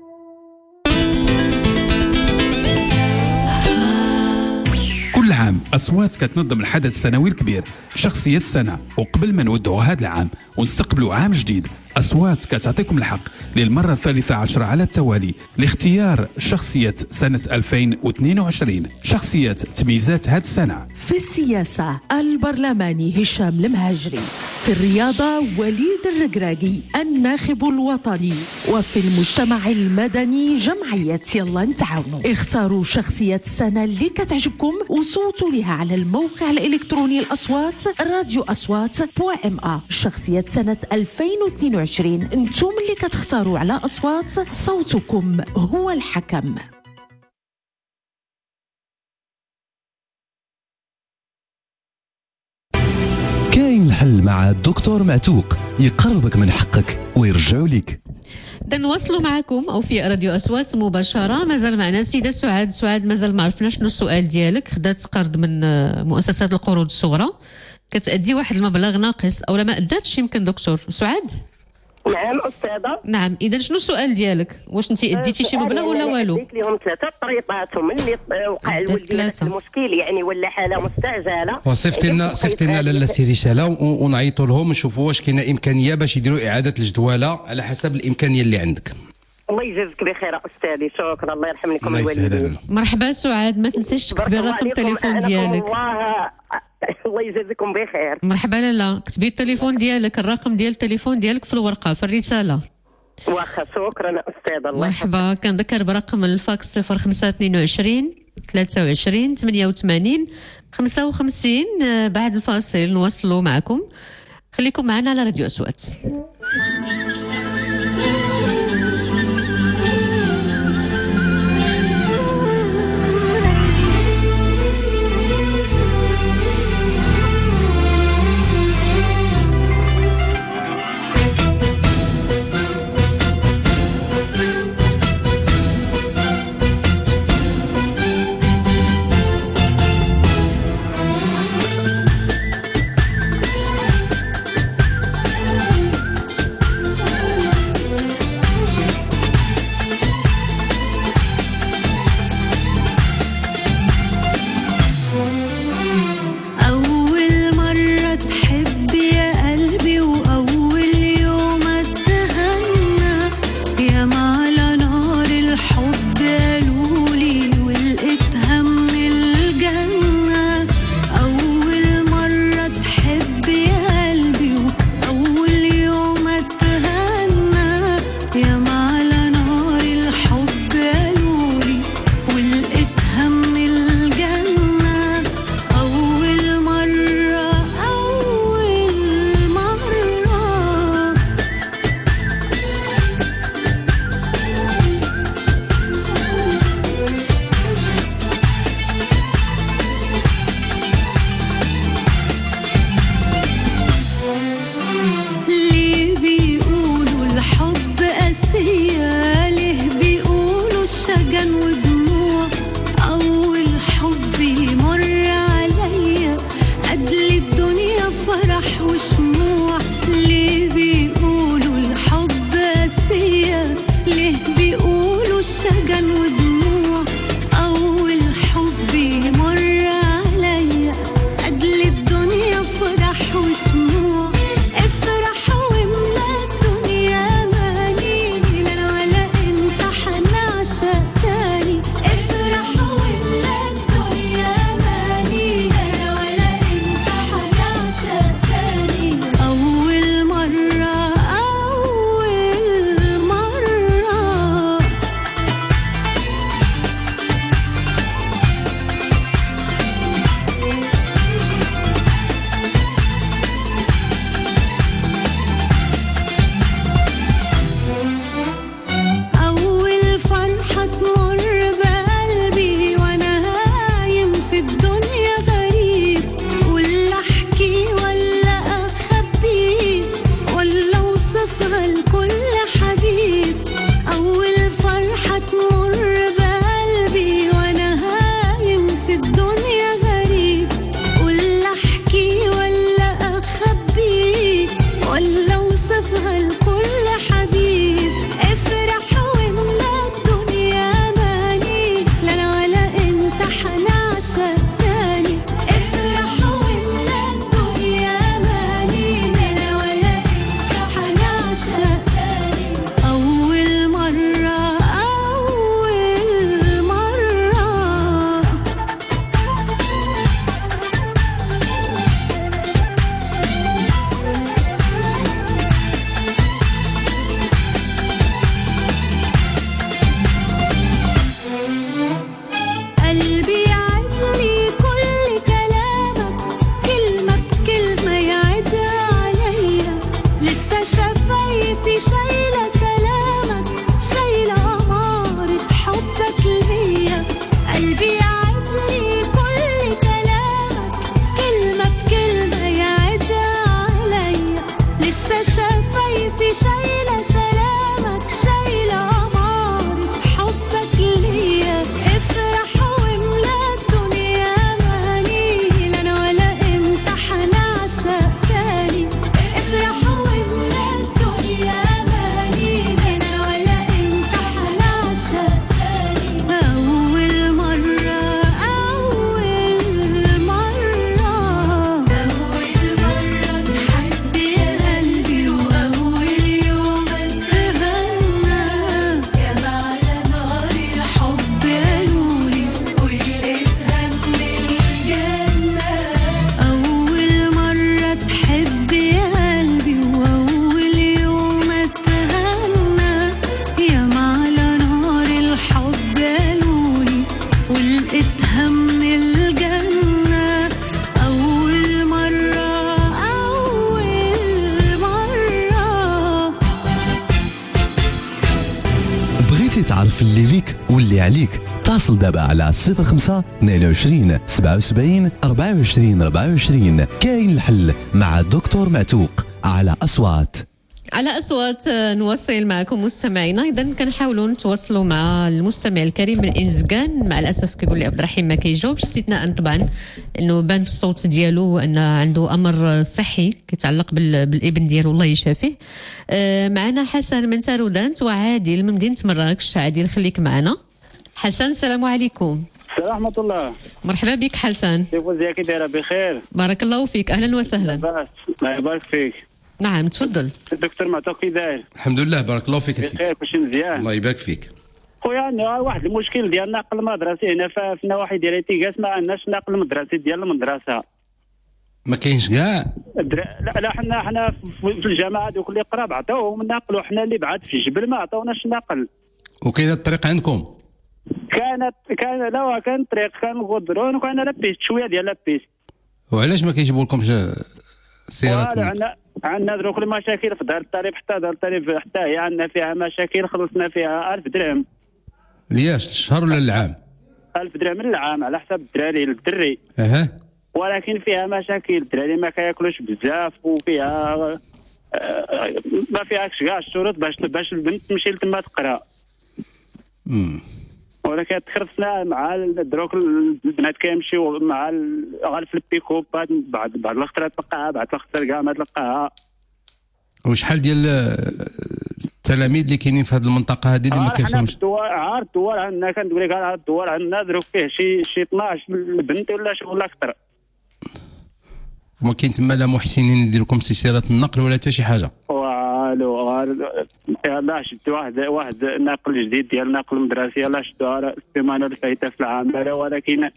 L: كل عام أصوات كتنظم الحدث السنوي الكبير شخصية السنة، وقبل ما نودعوا هذا العام ونستقبلوا عام جديد أصوات كتعطيكم الحق للمرة 13 على التوالي لاختيار شخصية سنة 2022. شخصية تميزات هذه السنة:
M: في السياسة البرلماني هشام المهاجري، في الرياضة وليد الرقراقي الناخب الوطني، وفي المجتمع المدني جمعية يلا نتعاونوا. اختاروا شخصية السنة اللي كتعجبكم وصوتوا لها على الموقع الإلكتروني الأصوات راديو أصوات.ma. شخصية سنة 2022 انتم اللي كتختاروا على أصوات، صوتكم هو الحكم.
A: كاين الحل مع الدكتور معتوق، يقربك من حقك ويرجعوا لك.
B: نواصلوا معكم او في راديو اصوات مباشره. مازال معنا السيده سعاد. سعاد، مازال ما عرفنا شنو السؤال ديالك. خدات قرض من مؤسسات القروض الصغرى، كتأدي واحد المبلغ ناقص او لا ما اداتش. يمكن دكتور سعاد؟
G: نعم استاذه.
B: نعم، اذا شنو السؤال ديالك؟ واش انت اديتي شي مبلغ ولا والو؟
G: اديت لهم 3 طريقات، ومن اللي وقع الولد نفس المشكل يعني ولا حاله مستعجله.
D: وصيفط لنا لاله سي رساله ونعيطوا لهم نشوفوا واش كاينه امكانيه باش يديروا اعاده الجدوله على حسب الامكانيه اللي عندك.
G: الله يجازيك بخير استاذي، شكرا. الله يرحم لكم الوالدين.
B: مرحبا سعاد، ما تنسيش تكتبي الرقم التليفون ديالك.
G: الله يجازيكم بخير.
B: مرحبا لاله، كتبي التليفون ديالك، الرقم ديال التليفون ديالك في الورقه في الرساله.
G: واخا، شكرا استاذه. الله
B: مرحبا. كنذكر برقم الفاكس 0522 23 88 55. بعد الفاصل نواصلوا معكم، خليكم معنا على راديو أصوات.
N: شفايفي شايلة سلامك، شايلة أمارة حبك ليا. قلبي يعدلي كل كلامك، كلمة بكلمة يعد عليا. لسه شفايفي شايلة سلامك، شايلة أمارة حبك ليا. افرح واملا الدنيا مهاني، لا أنا ولا أنت حنعشق تاني. افرح واملا الدنيا مهاني، لا أنا ولا أنت حنعشق تاني. أول مرة نحب يا قلبي، وأول يوم اتغنى يا على نار الحب قالولي، ولقيتها من الجنة. أول مرة تحب يا قلبي، وأول يوم اتغنى يا على نار الحب قالولي، ولقيتها من الجنة. أول مرة
A: بغيتي تعرف اللي ليك واللي عليك؟ اتصل دابا على 05 22 77 24 24. كاين الحل مع الدكتور معتوق على أصوات.
B: على أصوات نواصل معكم مستمعينا. إذا كنحاولوا نتواصلوا مع المستمع الكريم من إنزكان. مع الأسف كيقول لي عبد الرحيم ما كيجاوبش، استثناء طبعا أنه بان في الصوت ديالو أن عنده أمر صحي كيتعلق بالابن ديالو الله يشافيه. معنا حسن من تارودانت وعادل من مدينة مراكش. عادل خليك معنا. حسن السلام عليكم.
O: السلام ورحمة الله.
B: مرحبا بك حسن.
O: كيف ازيك دايرة بخير؟
B: بارك الله فيك، أهلا وسهلا.
O: بس الله يبارك فيك.
B: نعم تفضل.
O: الدكتور معتوق كي داير؟
D: الحمد لله بارك الله فيك
O: بخير كلشي مزيان.
D: الله يبارك فيك.
O: خويا واحد المشكل ديال النقل المدرسي هنا في النواحي ديال تيغاس، ما عندناش نقل مدرسي ديال المدرسة.
D: ما كاينش كاع؟
O: لا حنا في الجامعة دوك اللي قراب عطاوهم النقل، وحنا اللي بعاد في الجبل ما عطاوناش النقل.
D: وكاين الطريق عندكم؟
O: كان طريق، كان غدرون، وكان لابيست شويه ديال لابيست.
D: وعلاش ما كيجيبوا لكمش السيارات؟
O: عندنا دروك المشاكل في دار الطريق، حتى دار الطريق حتى هي عندنا فيها مشاكل. خلصنا فيها 1000 درهم.
D: لياش الشهر ولا العام؟
O: 1000 درهم العام على حسب الدري. ولكن فيها مشاكل، الدراري ما كياكلوش بزاف، وفيها ما فيهاش كاع الشروط باش البنت تمشي لتما تقرا. ولكن تخرفنا مع دروك البنات كيمشيو مع غالف البيكوب، بعد الخطره تلقاها، بعد الخطره كاع ما تلقاها.
D: وشحال ديال التلاميذ اللي كاينين في هذه المنطقه هذه اللي ما كيوصلوش؟
O: الدوار عندنا، كندوي لك على الدوار عندنا دروك فيه شي 12 البنت ولا اكثر.
D: وما كاين تما لا محسنين يديروا لكم سيارات النقل ولا حتى شي حاجه؟
O: والو يلاه شدوا واحد ناقل جديد ديال نقل مدرسي، يلاه شدوها السيمانه اللي فايته في العامله. ولكن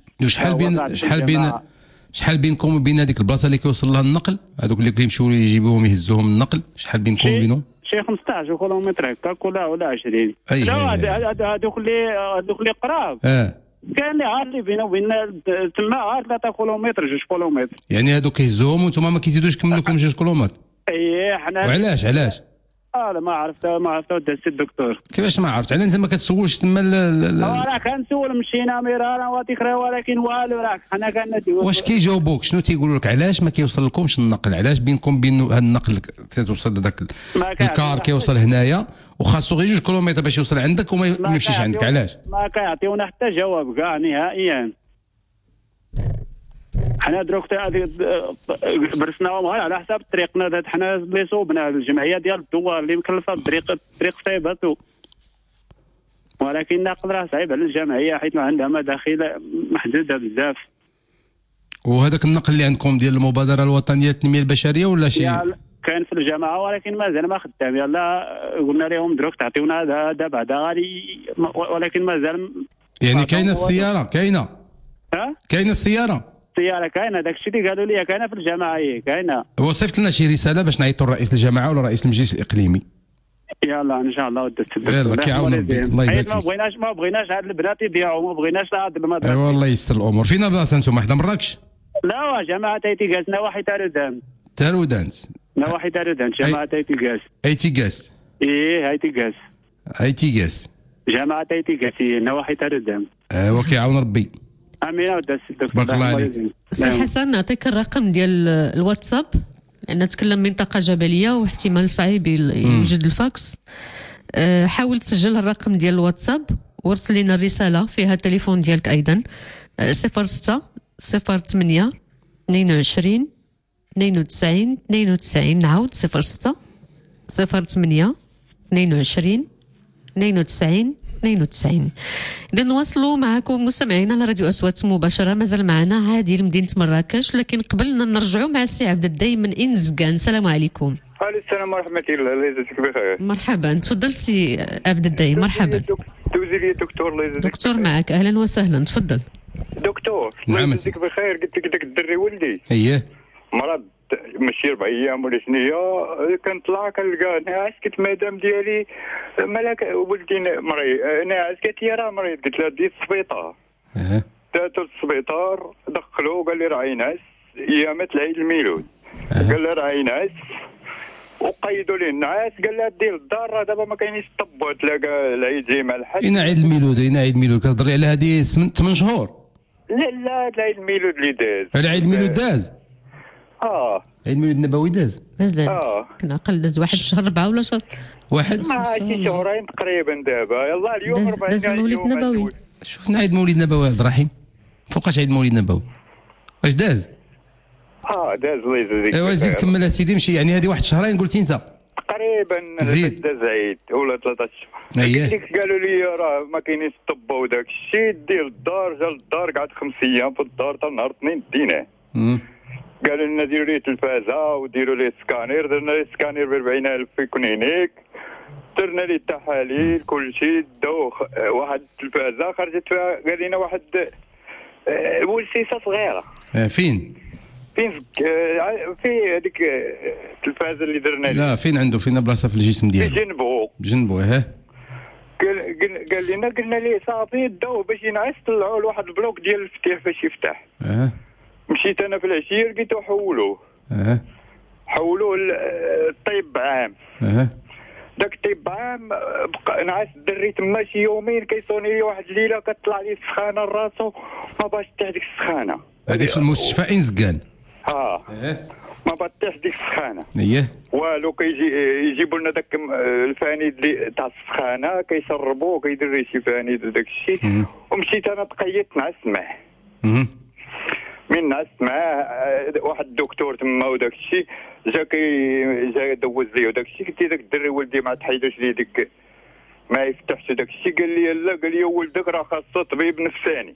D: شحال بينكم وبين هذيك البلاصه اللي كيوصل لها النقل؟ هذوك اللي كيمشيو يجيبوهم يهزوهم النقل، شحال بينكم وبينهم؟
O: شي 15 كيلومتر هكاك ولا 20. لا هذوك اللي قراب. كاين اللي عاد اللي بينه وبين تما عاد 3 كيلومتر 2 كيلومتر.
D: يعني هذوك كيهزوهم وانتم ما كيزيدوش يكملوا لكم 2 كيلومتر؟
O: اييه حنا.
D: وعلاش؟
O: لا ما عرفت السي الدكتور.
D: كيفاش ما عرفت؟ على انت ما كتسولش تما
O: راه كنسول، مشينا مرارا وتكرا، ولكن والو راك حنا كندير.
D: واش كيجاوبوك؟ شنو تيقولوا لك؟ علاش ما كيوصل لكمش النقل؟ علاش بينكم بين هذا النقل توصل داك الكار كيوصل هنايا وخاصو غير 2 كيلومتر باش يوصل عندك وما يمشيش عندك؟ علاش؟
O: ما كيعطيونا حتى جواب كاع نهائيا. حنا دروك برسناهم غير على حساب طريقنا، حنا اللي صوبنا الجمعيه ديال الدوار اللي مكلفه الطريق صعيبه، ولكن نقل راه صعيب على الجمعيه حيت عندها مداخل محدوده بزاف.
D: وهذاك النقل اللي عندكم ديال المبادره الوطنيه للتنميه البشريه ولا شي؟
O: كان في الجامعه ولكن مازال ما خدام. يلا قلنا لهم دروك تعطيونا هذا بعدا غادي، ولكن مازال.
D: يعني كاينه السياره؟ كاينه السياره
O: كاينه، داك الشيء اللي قالوا لي كاينه في الجامعه. هي كاينه.
D: وصيفط لنا شي رساله باش نعيطوا لرئيس الجامعه ولا رئيس المجلس الاقليمي.
O: يلا ان شاء الله ودت
D: يلا كيعاون ربي الله يبارك فيك.
O: ما بغيناش هاد البنات يضيعوا، ما بغيناش هاد المدرسه.
D: ايوا الله يستر الامور. فينا بلاصه انتم؟ حدا مراكش؟
O: لا جماعه تيتيغاس نواحي تارودانت. نواحي تردان جامعة ايتيغاس.
D: ايتيغاس
O: ايه ايتيغاس.
D: ايتيغاس
O: جامعة ايتيغاس نواحي تردان.
D: وكيعاون ربي.
O: امين وداس
D: بارك الله عليك.
B: سي حسن نعطيك الرقم ديال الواتساب لان نتكلم منطقه جبليه واحتمال صعيب يوجد الفاكس. حاول تسجل الرقم ديال الواتساب وارسل لنا الرساله فيها التليفون ديالك ايضا 06 08 22 92 92. نعاود 06 08 22 92 92. إذا نواصلوا معكم مستمعينا على راديو أصوات مباشرة. مازال معنا عادل مدينة مراكش، لكن قبلنا نرجعوا مع السي عبد الدايم من إنزكان. السلام عليكم.
F: وعليكم السلام ورحمة الله. الله يجزيك بخير.
B: مرحبا، تفضل سي عبد الدايم. مرحبا.
F: دوزي لي دكتور. الله يجزيك
B: دكتور معك، أهلا وسهلا، تفضل.
F: دكتور الله يجزيك بخير. قلت لك داك الدري ولدي
D: اييه
F: مرض ماشي 4 ايام ولا شنيا، كنطلع كنلقى ناعس. قلت مدام ديالي مالك ولدي ناعس؟ قالت لي راه مريض. قلت لها دي السبيطار. داتو للسبيطار، دخلوه قال لي راه ينعس ايامات العيد الميلود. قال لي راه ينعس وقيدوا ليه النعاس. قال لها دير الدار راه دابا ما كاينيش طب. تلاقى العيد جاي مع الحج.
D: اين عيد الميلود؟ اين عيد الميلود؟ كتهضري على هذه 8 شهور؟
F: لا العيد الميلود اللي داز.
D: العيد الميلود داز؟ عيد الميلود النبوي داز؟
B: كنا قل داز واحد في شهر 4 ولا شهر
F: واحد شي شهرين تقريبا دابا. يلاه اليوم 40
B: داز المولد النبوي.
D: شفنا عيد مولد نبوي عبد الرحيم. فوقاش عيد مولد نبوي؟ واش داز؟
F: داز الله يجزيك.
D: ايوا زيد كمل اسيدي. مشي يعني هذه واحد شهرين قلتي انت
F: تقريبا.
D: زيد
F: داز عيد ولا 3 شهور.
D: اييه
F: قالوا لي راه ما كاينينش طب وداك الشيء. دير الدار. جا للدار قعد 5 ايام في الدار حتى نهار الاثنين ديناه. قالوا لنا ديروا ليه تلفازه وديروا ليه سكانير. درنا ليه سكانير ب 40,000 في كونينيك. درنا ليه التحاليل كل شيء. داو واحد التلفازه خرجت فيها قال لنا واحد ولسيسه صغيره.
D: فين
F: في هذيك التلفازه اللي درنا ليه.
D: لا فين عنده؟ فين بلاصه في الجسم ديالو؟
F: في
D: جنبو.
F: قال لنا قلنا ليه صافي داو باش ينعس. طلعوا لواحد البلوك ديال المفتاح باش يفتح. مشيت انا في العشيه لقيتو حولوه للطيب عام. داك الطيب عام بقى نعس الدري تما شي يومين. كيصوني لي واحد الليله كتطلع لي السخانه لراسو ما باش تحت ديك السخانه.
D: هذه في المستشفى إنزكان.
F: ما بطيح ديك السخانه.
D: اييه
F: والو يجيبوا لنا داك الفانيد اللي تاع السخانه كيشربوه كيدير شي فانيد وداك الشيء. ومشيت انا تقيدت نعست معاه. من نعست معاه واحد الدكتور تما وداك الشيء جا دوز لي وداك الشيء. قلت داك الدري ولدي ما تحيدوش لي ديك ما يفتحش داك الشيء. قال لي لا. قال لي ولدك راه خاصو طبيب نفساني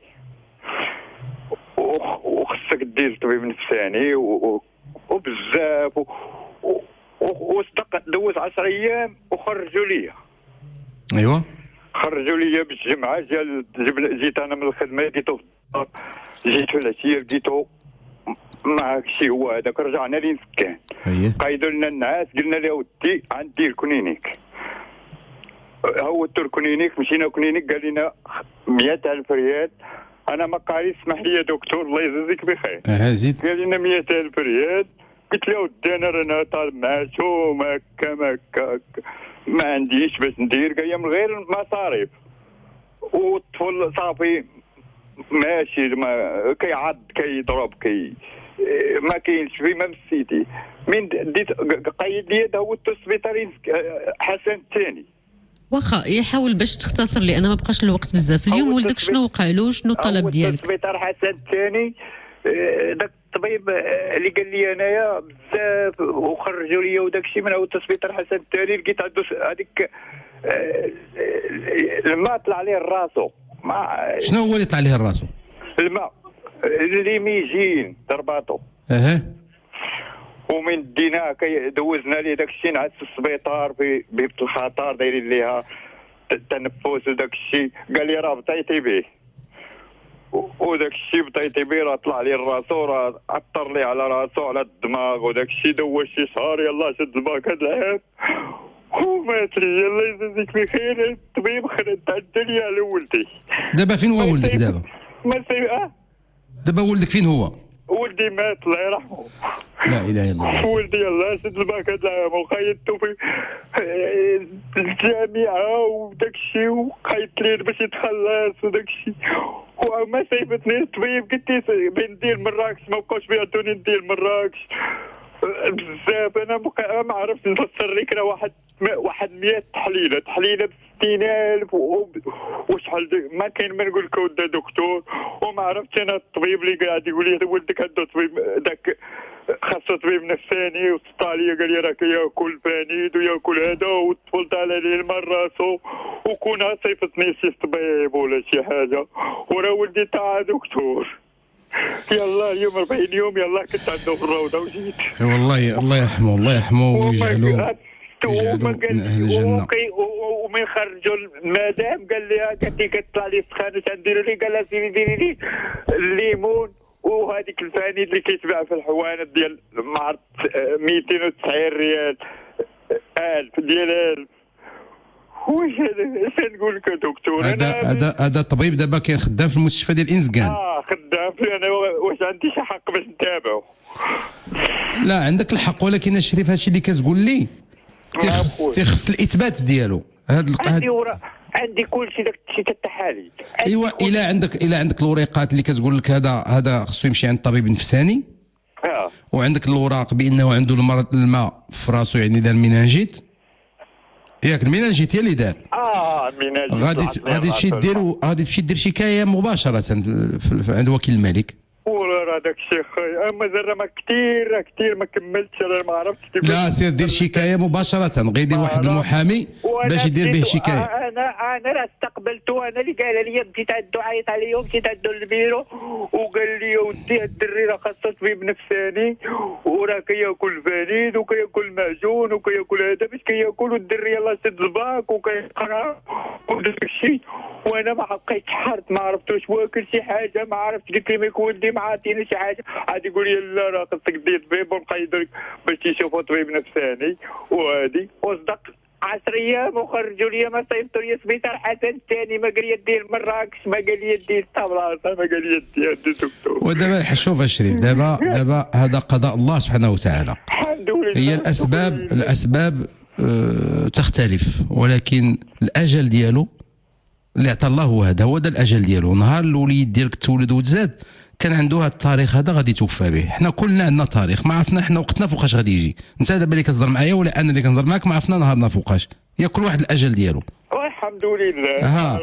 F: وخصك دير طبيب نفساني وبزاف وصدق. دوز 10 ايام وخرجوا لي.
D: ايوا
F: خرجوا لي بالجمعه. جيت انا من الخدمه لقيتو في الدار. جيت في العشيه لقيتو مع شي هو هذاك. رجعنا لإنزكان. قايدوا لنا النعاس. قلنا له ودي عندي الكونينيك. هوتو الكونينيك. مشينا كونينيك قال لنا 100,000 ريال. انا ما قال اسمح لي يا دكتور الله يجزيك بخير.
D: زيد.
F: قال لنا 100,000 ريال. قلت له ودي انا طالب معاشو ما هكا ما عنديش باش ندير. قال لي من غير المصاريف. والطفل صافي ماشي كيعض كيضرب ما كاينش فيما مسيتي. من ديت قيد لي داوت السبيطار حسن الثاني.
B: واخا يحاول باش تختصر لي انا ما بقاش الوقت بزاف. اليوم ولدك شنو وقع له؟ شنو الطلب ديالك؟
F: السبيطار حسن الثاني. داك الطبيب اللي قال لي انايا بزاف وخرجوا لي وداك الشيء. من هو السبيطار حسن الثاني لقيت عنده هذيك الماء طلع عليه الراسو.
D: شنو هو اللي طلع عليه الراسو؟
F: الماء اللي ميجين ضرباطو. ومن ديناه دوزنا ليه داك الشيء. نعس في السبيطار في بيت الخطر دايرين ليها التنفس وداك الشيء. قال لي راه بطيتي به. وداك الشيء بطيتي به راه طلع لي الراسو. راه عطر لي على راسو على الدماغ وداك الشيء. دوز شي شهر. يلاه شد الباك هاد العام ومات لي. الله يجزيك بخير. الطبيب تعدى لي على ولدي.
D: دابا فين هو ولدك دابا؟
F: ما
D: دابا ولدك فين هو؟
F: ولدي مات الله يرحمه.
D: لا اله الا الله.
F: ولدي يلاه سد الباك هذا العام وخيطته في الجامعه وداك الشيء، وخيط ليه باش يتخلص وداك الشيء، وما صيفطني للطبيب. قلت له بين ندير مراكش، ما بقاوش بيعطوني ندير مراكش بزاف. انا ما عرفتش نفسر لك. راه واحد 100 تحليله ب 60,000 وشحال ما كاين ما نقول لك ودا دكتور. وما عرفتش انا الطبيب اللي قاعد يقول لي ولدك عنده طبيب داك خاصو طبيب نفساني، وسطا لي قال لي راك ياكل فانيد وياكل هذا، وطفلت على ليه الماء راسو، وكون صيفطني شي طبيب ولا شي حاجه. وراه ولدي تاع دكتور. يلا يوم 40 يوم يلا كنت عنده في الروضه وجيت.
D: والله الله يرحمه، الله يرحمه ويجعلوا من اهل الجنه.
F: ومن خرجوا المدام قال لي كتطلع لي السخانه اش ندير لي؟ قال لها سيدي ديري لي الليمون وهذيك الفانيد اللي كيتباع في الحوانت ديال معرض 290 ريال 1000 ديال 1000. واش نقول لك دكتور؟
D: هذا الطبيب دابا كاين خدام في المستشفى ديال انزكان.
F: خدام فيه. انا واش عندي شي حق باش نتابعه؟
D: لا عندك الحق، ولكن الشريف هادشي اللي كتقول لي تيخص الاثبات ديالو.
F: عندي كل شيء داك الشيء تاع التحاليل.
D: ايوا الا عندك الوريقات اللي كتقول لك هذا خصو يمشي عند الطبيب النفساني. وعندك الوراق بانه عنده الماء في راسو، يعني دار مينانجيت. ياك المينانجيت هي اللي دار.
F: المينانجيت
D: غادي تمشي دير شكايه مباشره عند وكيل الملك.
F: وراه داك الشيء خويا، اما زرا ما كثير ما كملتش. انا ما عرفتش كيف.
D: لا سير دير شكايه مباشره، غير يدير واحد المحامي باش يدير به شكايه.
F: انا راه استقبلته، انا اللي قال لي مشيت عنده عيط عليا ومشيت عنده للبيرو وقال لي ودي الدري راه خاصو طبيب نفساني، وراه كياكل فانيد وكياكل معجون وكياكل هذا باش كياكل، والدري يلاه سد الباك وكيقرا وداك الشيء. وانا ما بقيتش حارت، ما عرفتوش واكل شي حاجه، ما عرفت. قلت له مالك ولدي ما عاطيني شي حاجه. عاد يقول لي لا راه خصك دير طبيب ونقيدك باش تشوفوا طبيب نفساني. وهادي وصدق 10 ايام وخرجوا لي ما صيفطوا لي سبيطار حسن الثاني. ما قال لي دير مراكش، ما قال لي دير طبلاسه، ما قال لي دير دكتور.
D: ودابا شوف الشريف، دابا هذا قضاء الله سبحانه وتعالى.
F: الحمد لله.
D: هي الاسباب تختلف، ولكن الاجل ديالو اللي عطى الله هو ده الاجل ديالو. نهار الوليد ديالك تولد وتزاد كان عنده هذا التاريخ هذا غادي توفى به. حنا كلنا عندنا تاريخ، ما عرفنا حنا وقتنا فوقاش غادي يجي. انت دابا اللي كتهضر معايا ولا انا اللي كنهضر معاك ما عرفنا نهارنا فوقاش. هي كل واحد الاجل ديالو.
F: الحمد لله.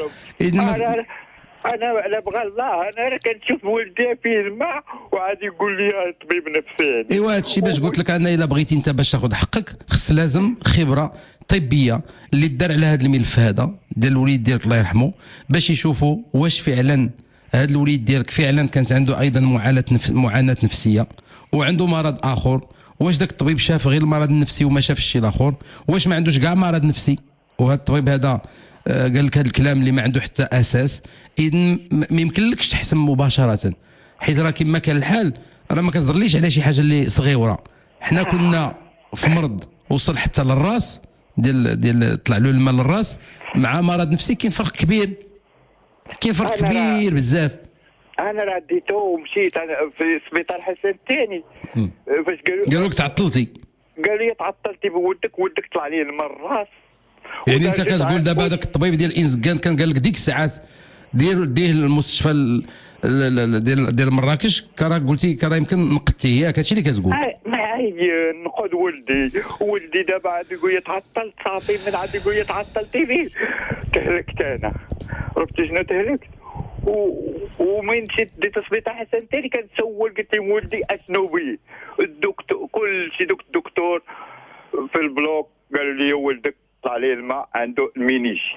F: انا على بغى الله انا راه كنشوف ولدي فيه الماء وعاد يقول لي طبيب نفساني.
D: ايوا هادشي باش قلت لك انا الا بغيتي انت باش تاخذ حقك خص لازم خبره طبيه اللي دار على هذا الملف هذا ديال الوليد ديالك الله يرحمه، باش يشوفوا واش فعلا هذا الوليد ديالك فعلا كانت عنده ايضا معاناه نفسيه وعنده مرض اخر. واش داك الطبيب شاف غير المرض النفسي وما شافش الشيء الاخر؟ واش ما عندوش كاع مرض نفسي وهذا الطبيب هذا قال لك هذا الكلام اللي ما عنده حتى اساس؟ اذا ما يمكنلكش تحسم مباشره، حيت راه كما كان الحال راه ما كتهضرليش على شي حاجه اللي صغيره. حنا كنا في مرض وصل حتى للراس ديال طلع له الماء للراس مع مرض نفسي. كاين فرق كبير، كاين فرق كبير بزاف.
F: انا راه ديتو ومشيت انا في سبيطار حسن الثاني فاش
D: قالوا لك تعطلتي،
F: قال لي تعطلتي ودك طلع لي الماء للراس.
D: يعني انت كتقول دابا هذاك الطبيب ديال انزكان كان قال لك ديك الساعات ديه المستشفى ديال مراكش كرا قلتي كرا يمكن نقدتيه، ياك هادشي اللي كتقول؟
F: معايا نقود ولدي دابا عاد يقول لي تعطلت صافي، من عاد يقول لي تعطلتي فيه تهلكت. انا عرفتي شنو تهلكت؟ ومن مشيت ديت السبيطار حسن الثاني كنسول قلت لهم ولدي اشنو بيه الدكتور كل شيء. الدكتور في البلوك قالوا لي ولدك طلع ليه الماء عنده المينيش،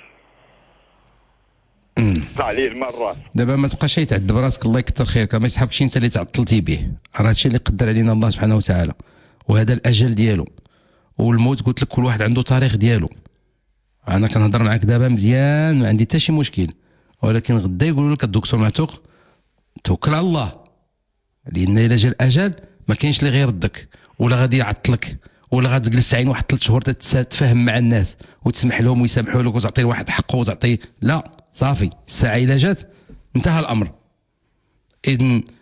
F: طلع ليه الماء الراس.
D: دابا ما تبقاش يتعذب راسك، الله يكثر خيرك، ما يسحبكش انت اللي تعطلتي به. راه هادشي اللي قدر علينا الله سبحانه وتعالى، وهذا الاجل ديالو. والموت قلت لك كل واحد عنده تاريخ ديالو. انا كنهضر معاك دابا مزيان ما عندي حتى شي مشكل، ولكن غدا يقولوا لك الدكتور معتوق توكل على الله، لان الا جا الاجل ما كاينش اللي غيردك ولا غادي يعطلك ولا غتجلس عين واحد 3 شهور تتفاهم مع الناس وتسمح لهم ويسامحوا لك وتعطي لواحد حقه وتعطيه. لا صافي، الساعه الا جات انتهى الامر. اذن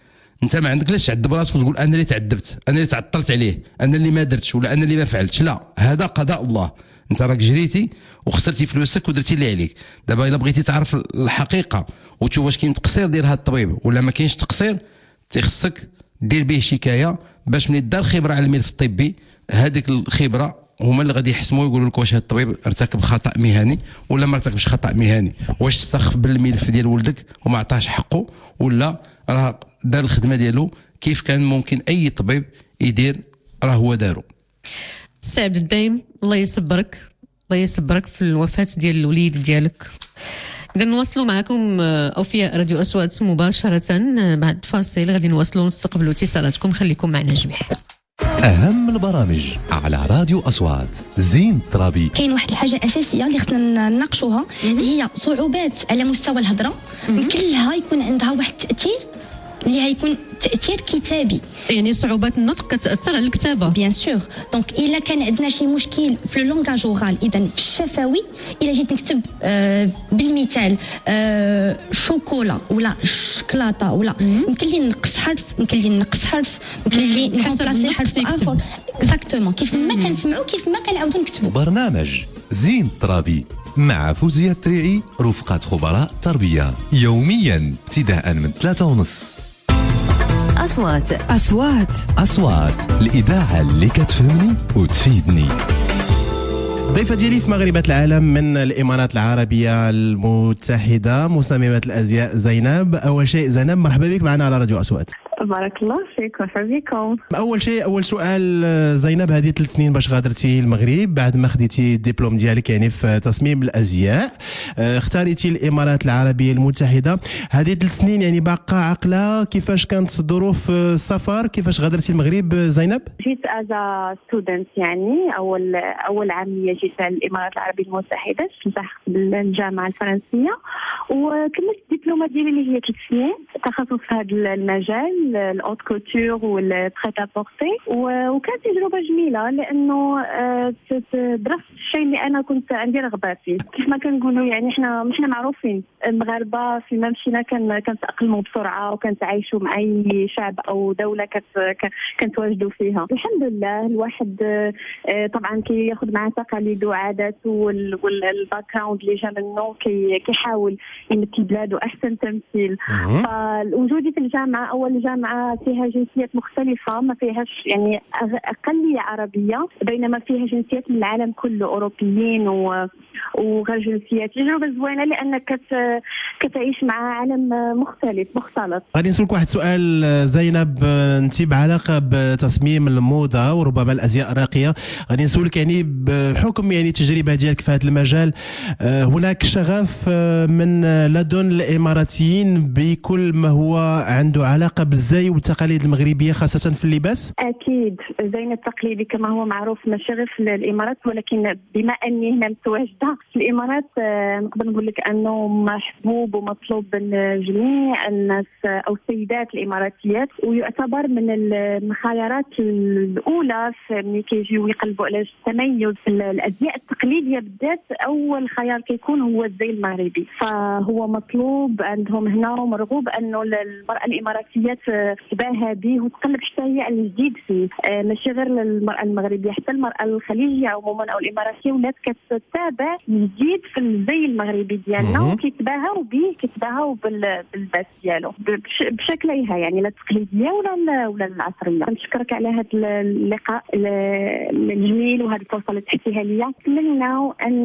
D: انت ما عندك لاش تعذب راسك وتقول انا اللي تعذبت، انا اللي تعطلت عليه، انا اللي ما درتش، ولا انا اللي ما فعلتش. لا، هذا قضاء الله. انت راك جريتي وخسرتي فلوسك ودرتي اللي عليك. دابا الا بغيتي تعرف الحقيقه وتشوف واش كاين تقصير ديال هذا الطبيب ولا ما كاينش تقصير، تيخصك دير به شكايه باش ملي دار خبره على الملف الطبي، هذيك الخبره هما اللي غادي يحسموا يقولوا لك واش هذا الطبيب ارتكب خطا مهني ولا ما ارتكبش خطا مهني، واش استخف بالملف ديال ولدك وما عطاش حقه، ولا راه دار الخدمه ديالو كيف كان ممكن اي طبيب يدير راه هو دارو.
B: سي عبد الدايم، الله يصبرك، الله يصبرك في الوفاه ديال الوليد ديالك. إذا نواصلوا معكم أوفياء راديو أصوات مباشرة بعد فاصل، غادي نواصلوا نستقبلوا اتصالاتكم، خليكم معنا جميع.
A: أهم البرامج على راديو أصوات. زين الترابي.
P: كاين واحد الحاجة أساسية اللي خصنا نناقشوها، هي صعوبات على مستوى الهضرة. يمكن لها يكون عندها واحد التأثير اللي هيكون تأثير كتابي،
B: يعني صعوبات النطق كتأثر على الكتابة.
P: بيان سور. دونك إلا كان عندنا شي مشكل في اللونغاج اورال، إذا في الشفوي، إلا جيت نكتب بالمثال شوكولا ولا شكلاطة ولا يمكن لي نقص حرف، يمكن لي نقص حرف، يمكن لي نكسر حرف آخر. اكزاكتومون كيف ما كنسمعوا كيف ما كنعاودوا نكتبوا.
A: برنامج زين الترابي مع فوزية التريعي، رفقة خبراء تربية، يوميا ابتداء من 3:30. أصوات الإذاعة اللي كتفهمني وتفيدني.
Q: ضيفة ديالي في مغربات العالم من الإمارات العربية المتحدة، مصممة الأزياء زينب. أول شيء زينب، مرحبا بك معنا على راديو أصوات.
R: بارك الله فيك، مرحبا بكم.
Q: أول سؤال زينب، هذه 3 سنين باش غادرتي المغرب بعد ما خديتي الدبلوم ديالك يعني في تصميم الأزياء، اختاريتي الإمارات العربية المتحدة. هذه 3 سنين يعني باقة عقلة، كيفاش كانت ظروف السفر؟ كيفاش غادرتي المغرب زينب؟
R: جيت از ستودنت، يعني أول عامية جيت على الإمارات العربية المتحدة، التحقت بالجامعة الفرنسية وكملت الدبلومة ديالي اللي هي 3 سنين، تخصص في هذا المجال، الاوت كوتور والبريت ا بورتي. وكانت تجربه جميله لانه درست الشيء اللي انا كنت عندي رغبه فيه. كيف ما كنقولوا يعني احنا معروفين المغاربه فيما مشينا كنتاقلموا بسرعه وكنتعايشوا مع اي شعب او دوله كنتواجدوا فيها. الحمد لله الواحد طبعا كياخذ معاه تقاليد وعادات والباك جراوند اللي جا منه، كيحاول يمثل بلاده احسن تمثيل. فوجودي في الجامعه، اول جامعه فيها جنسيات مختلفه، ما فيهاش يعني اقليه عربيه بينما فيها جنسيات من العالم كله، اوروبيين وغير جنسيات. تجربه زوينه لانك كتعيش مع عالم مختلط.
Q: غادي نسولك واحد السؤال زينب، انت بعلاقه بتصميم الموضه وربما الازياء الراقيه، غادي نسولك يعني بحكم يعني التجربه ديالك في هذا المجال، هناك شغف من لدن الاماراتيين بكل ما هو عنده علاقه بالزي والتقاليد المغربيه خاصه في اللباس؟
R: اكيد زين التقليدي كما هو معروف من شغف الامارات، ولكن بما اني هنا متواجده في الامارات نقدر نقول لك انه محبوب ومطلوب من جميع الناس او السيدات الاماراتيات، ويعتبر من الخيارات الاولى ملي كيجيو يقلبوا على التميز في الازياء التقليديه بالذات. اول خيار كيكون هو الزي المغربي، فهو مطلوب عندهم هنا ومرغوب انه المراه الاماراتيه تباهى به وتقلب حتى هي على الجديد فيه، ماشي غير للمراه المغربيه، حتى المراه الخليجيه عموما او الاماراتيه ولات كتتابع الجديد في الزي المغربي ديالنا وكيتباهاو به، كيتباهاو باللباس ديالو بشكليها، يعني لا التقليديه ولا العصريه. نشكرك على هذا اللقاء الجميل وهذه الفرصه اللي تحتيها ليا. نتمنى ان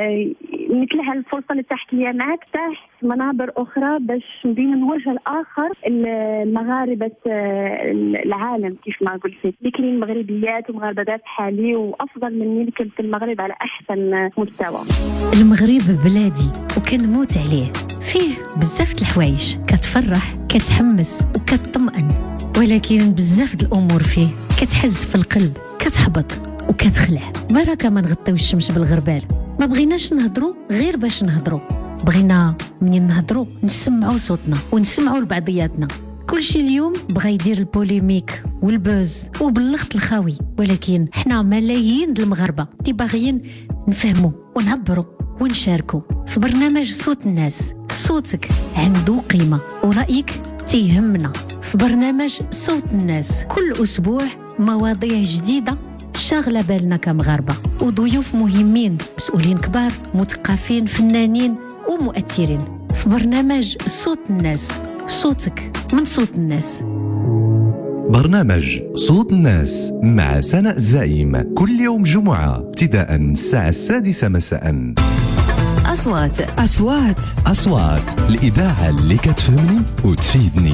R: مثل هذه الفرصه اللي تحت ليا معك تحت منابر اخرى باش نبين الوجه الاخر المغاربه العالم. كيف ما قلت لك كاين مغربيات ومغاربات حالي وافضل مني اللي كنت في المغرب على احسن مستوى.
S: المغرب بلادي وكنموت عليه، فيه بزاف د الحوايج كتفرح كتحمس وكتطمئن، ولكن بزاف د الامور فيه كتحز في القلب، كتحبط وكتخلع. بركه ما نغطيو الشمس بالغربال، ما بغيناش نهضروا غير باش نهضروا، بغينا منين نهضروا نسمعوا صوتنا ونسمعوا لبعضياتنا. كلشي اليوم بغى يدير البوليميك والبوز وباللخط الخاوي، ولكن حنا ملايين د المغاربه باغيين نفهموا ونعبروا ونشاركوا في برنامج صوت الناس. صوتك عنده قيمه ورأيك تيهمنا في برنامج صوت الناس. كل أسبوع مواضيع جديدة شاغلة بالنا كمغاربة، وضيوف مهمين، مسؤولين كبار، مثقفين، فنانين ومؤثرين. في برنامج صوت الناس، صوتك من صوت الناس.
A: برنامج صوت الناس مع سناء الزعيم كل يوم جمعة ابتداء الساعة 6 مساء. أصوات الإذاعة اللي كتفهمني وتفيدني.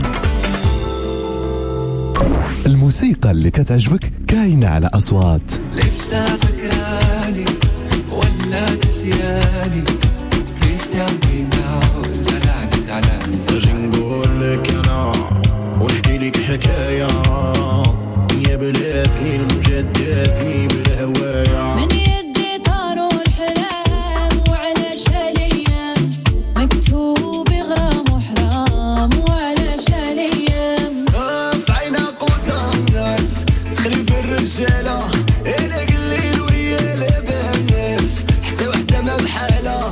A: الموسيقى اللي كتعجبك كاينة على أصوات.
N: لسه فكراني ولا نسياني كريستياني زعلان
T: اجي نقول لك انا ونحكي لك حكايه يا بلادي مجددني بالهوايه
N: من يدي طاروا الحلام وعلى شاليام مكتوب غرام وحرام وعلى شاليام
T: في عينك قدام ناس تخلي في الرجاله انا قليل ويا لاباس حتى وحده ما بحالها.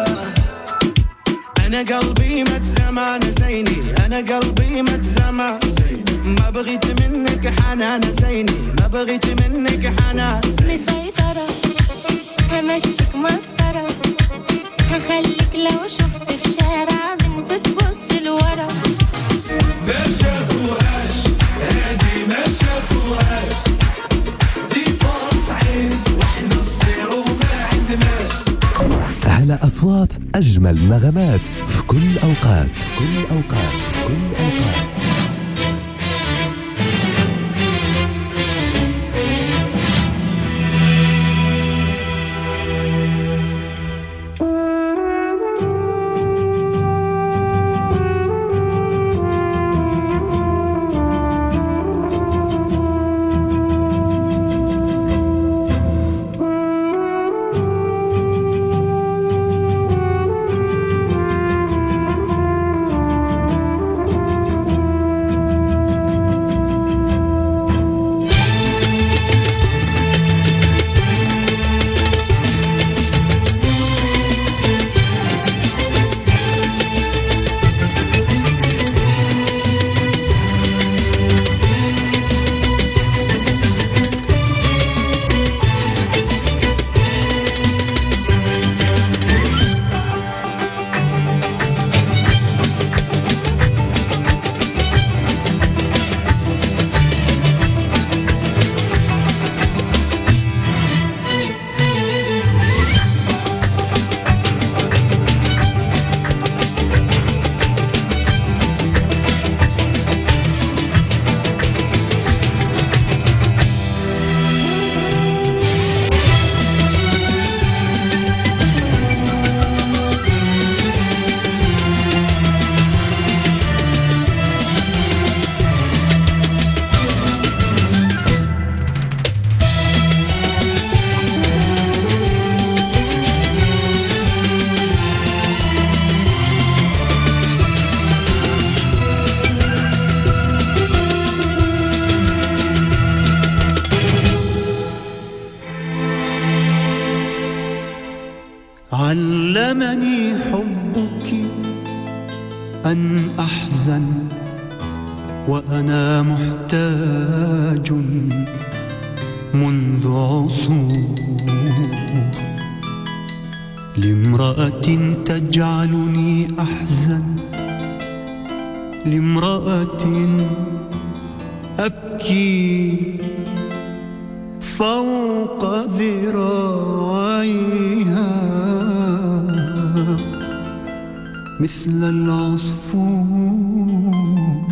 T: انا قلبي متزمع زيني، انا قلبي متزمع زيني، ما بغيت منك حنان زيني، ما بغيت منك حنان زيني.
N: مسيطرة همشيك مسطرة، هخليك لو شفت في شارع بنت تبص لورا.
T: ما شافوهاش هادي ما شافوهاش، دي فرص عين واحنا الصيرو ما عندناش.
A: على أصوات أجمل نغمات في كل أوقات، كل أوقات، كل أوقات.
T: علمني حبك أن أحزن وأنا محتاج منذ عصور لامرأة تجعلني أحزن، لامرأة أبكي فوق ذراعيها مثل العصفور.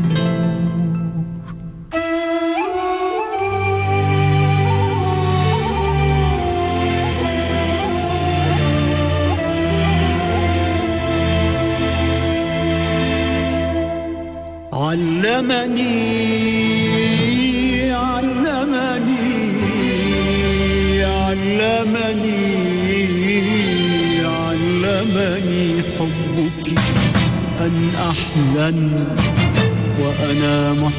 T: علمني حبك أن أحزن وأنا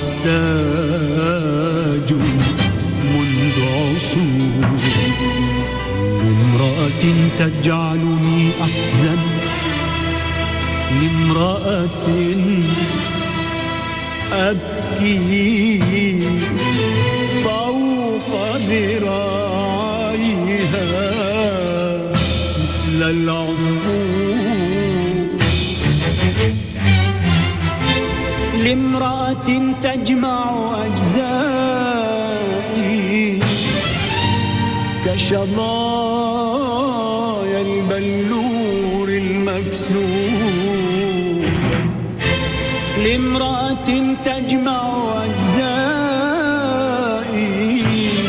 T: محتاج منذ عصور لامرأة تجعلني أحزن، لامرأة أبكي فوق ذراعيها مثل العصفور لامرأة تجمع أجزائي كشظايا البلور المكسور لامرأة تجمع أجزائي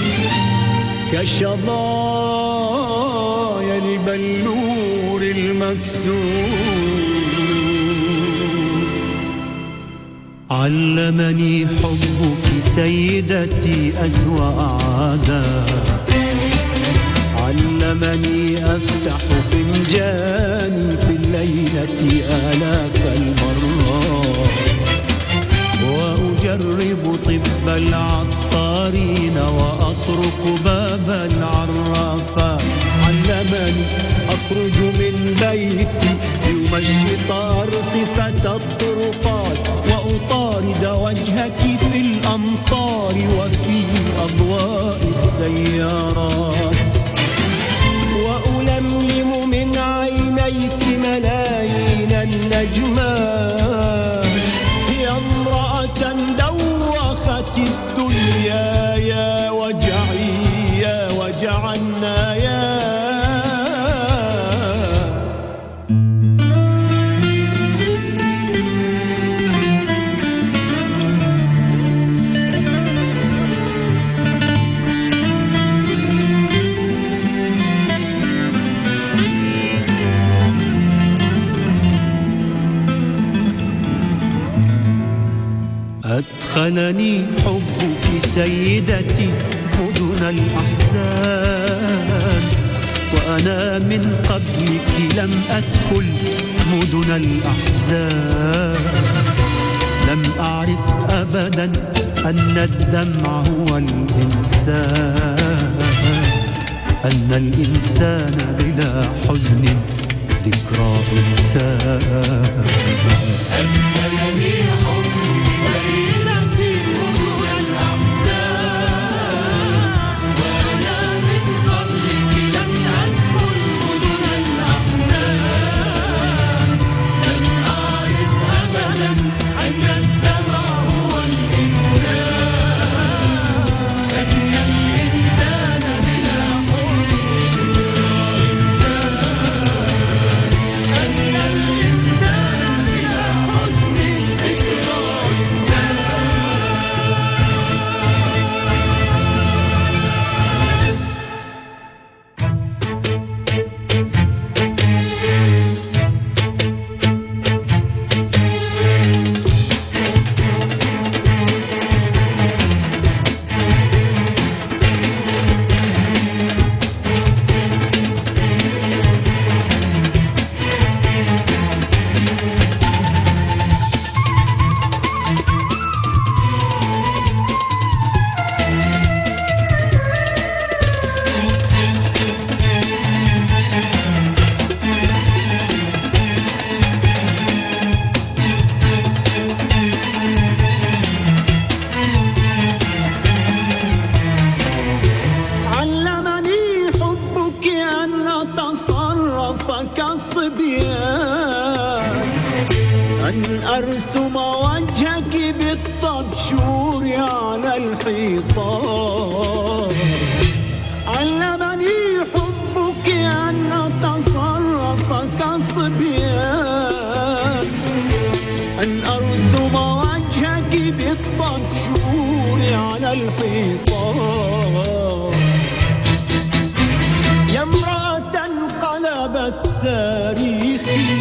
T: كشظايا البلور المكسور علمني حبك سيدتي أسوأ عادة علمني أفتح فنجاني في الليلة آلاف المرات وأجرب طب العطارين وأطرق باب العرافات علمني أخرج من بيتي يوم الشطار صفة الطرقات وأطارد وجهك في الأمطار وفي أضواء السيارات وألملم من عينيك ملايين النجمات يا امرأة دوخت الدنيا يا وجعي يا وجع النايات أدخلني حبك سيدتي مدن الأحزان وأنا من قبلك لم أدخل مدن الأحزان لم أعرف أبدا أن الدمع هو الإنسان أن الإنسان بلا حزن ذكرى إنسان أدخلني حبك سيدتي مدن الأحزان وأنا من قبلك لم أدخل مدن الأحزان لم أعرف أبدا أن الدمع هو الإنسان أن الإنسان بلا حزن ذكرى إنسان أن الإنسان بلا حزن ذكرى إنسان علمني حبك أن أتصرف كالصبيان أن أرسم وجهك بالطبشور على الحيطان علمني حبك أن أتصرف كالصبيان أن أرسم وجهك بالطبشور على الحيطان يا امرأة انقلبت تاريخي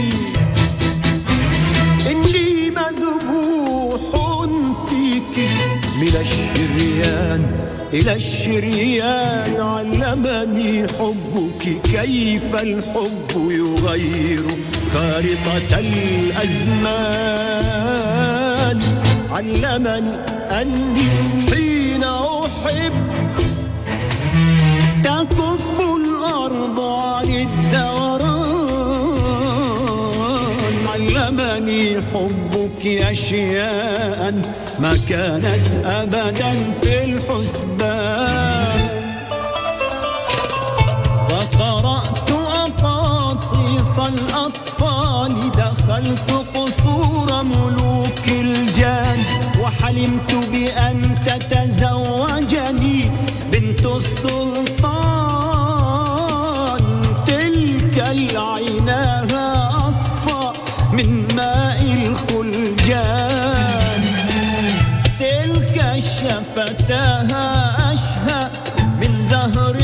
T: إني مذبوح فيك من الشريان إلى الشريان علمني حبك كيف الحب يغير خارطة الأزمان علمني أني حين أحب تكف الأرض عن الدوران علمني حبك أشياء ما كانت أبدا في الحسبان. فقرأت أقاصيص الأطفال، دخلت قصور ملوك الجان، وحلمت بأن تتزوجني بنت السلطان. تلك العيناها أصفى من ماء الخلجان، تلك شفتاها أشهى من زهر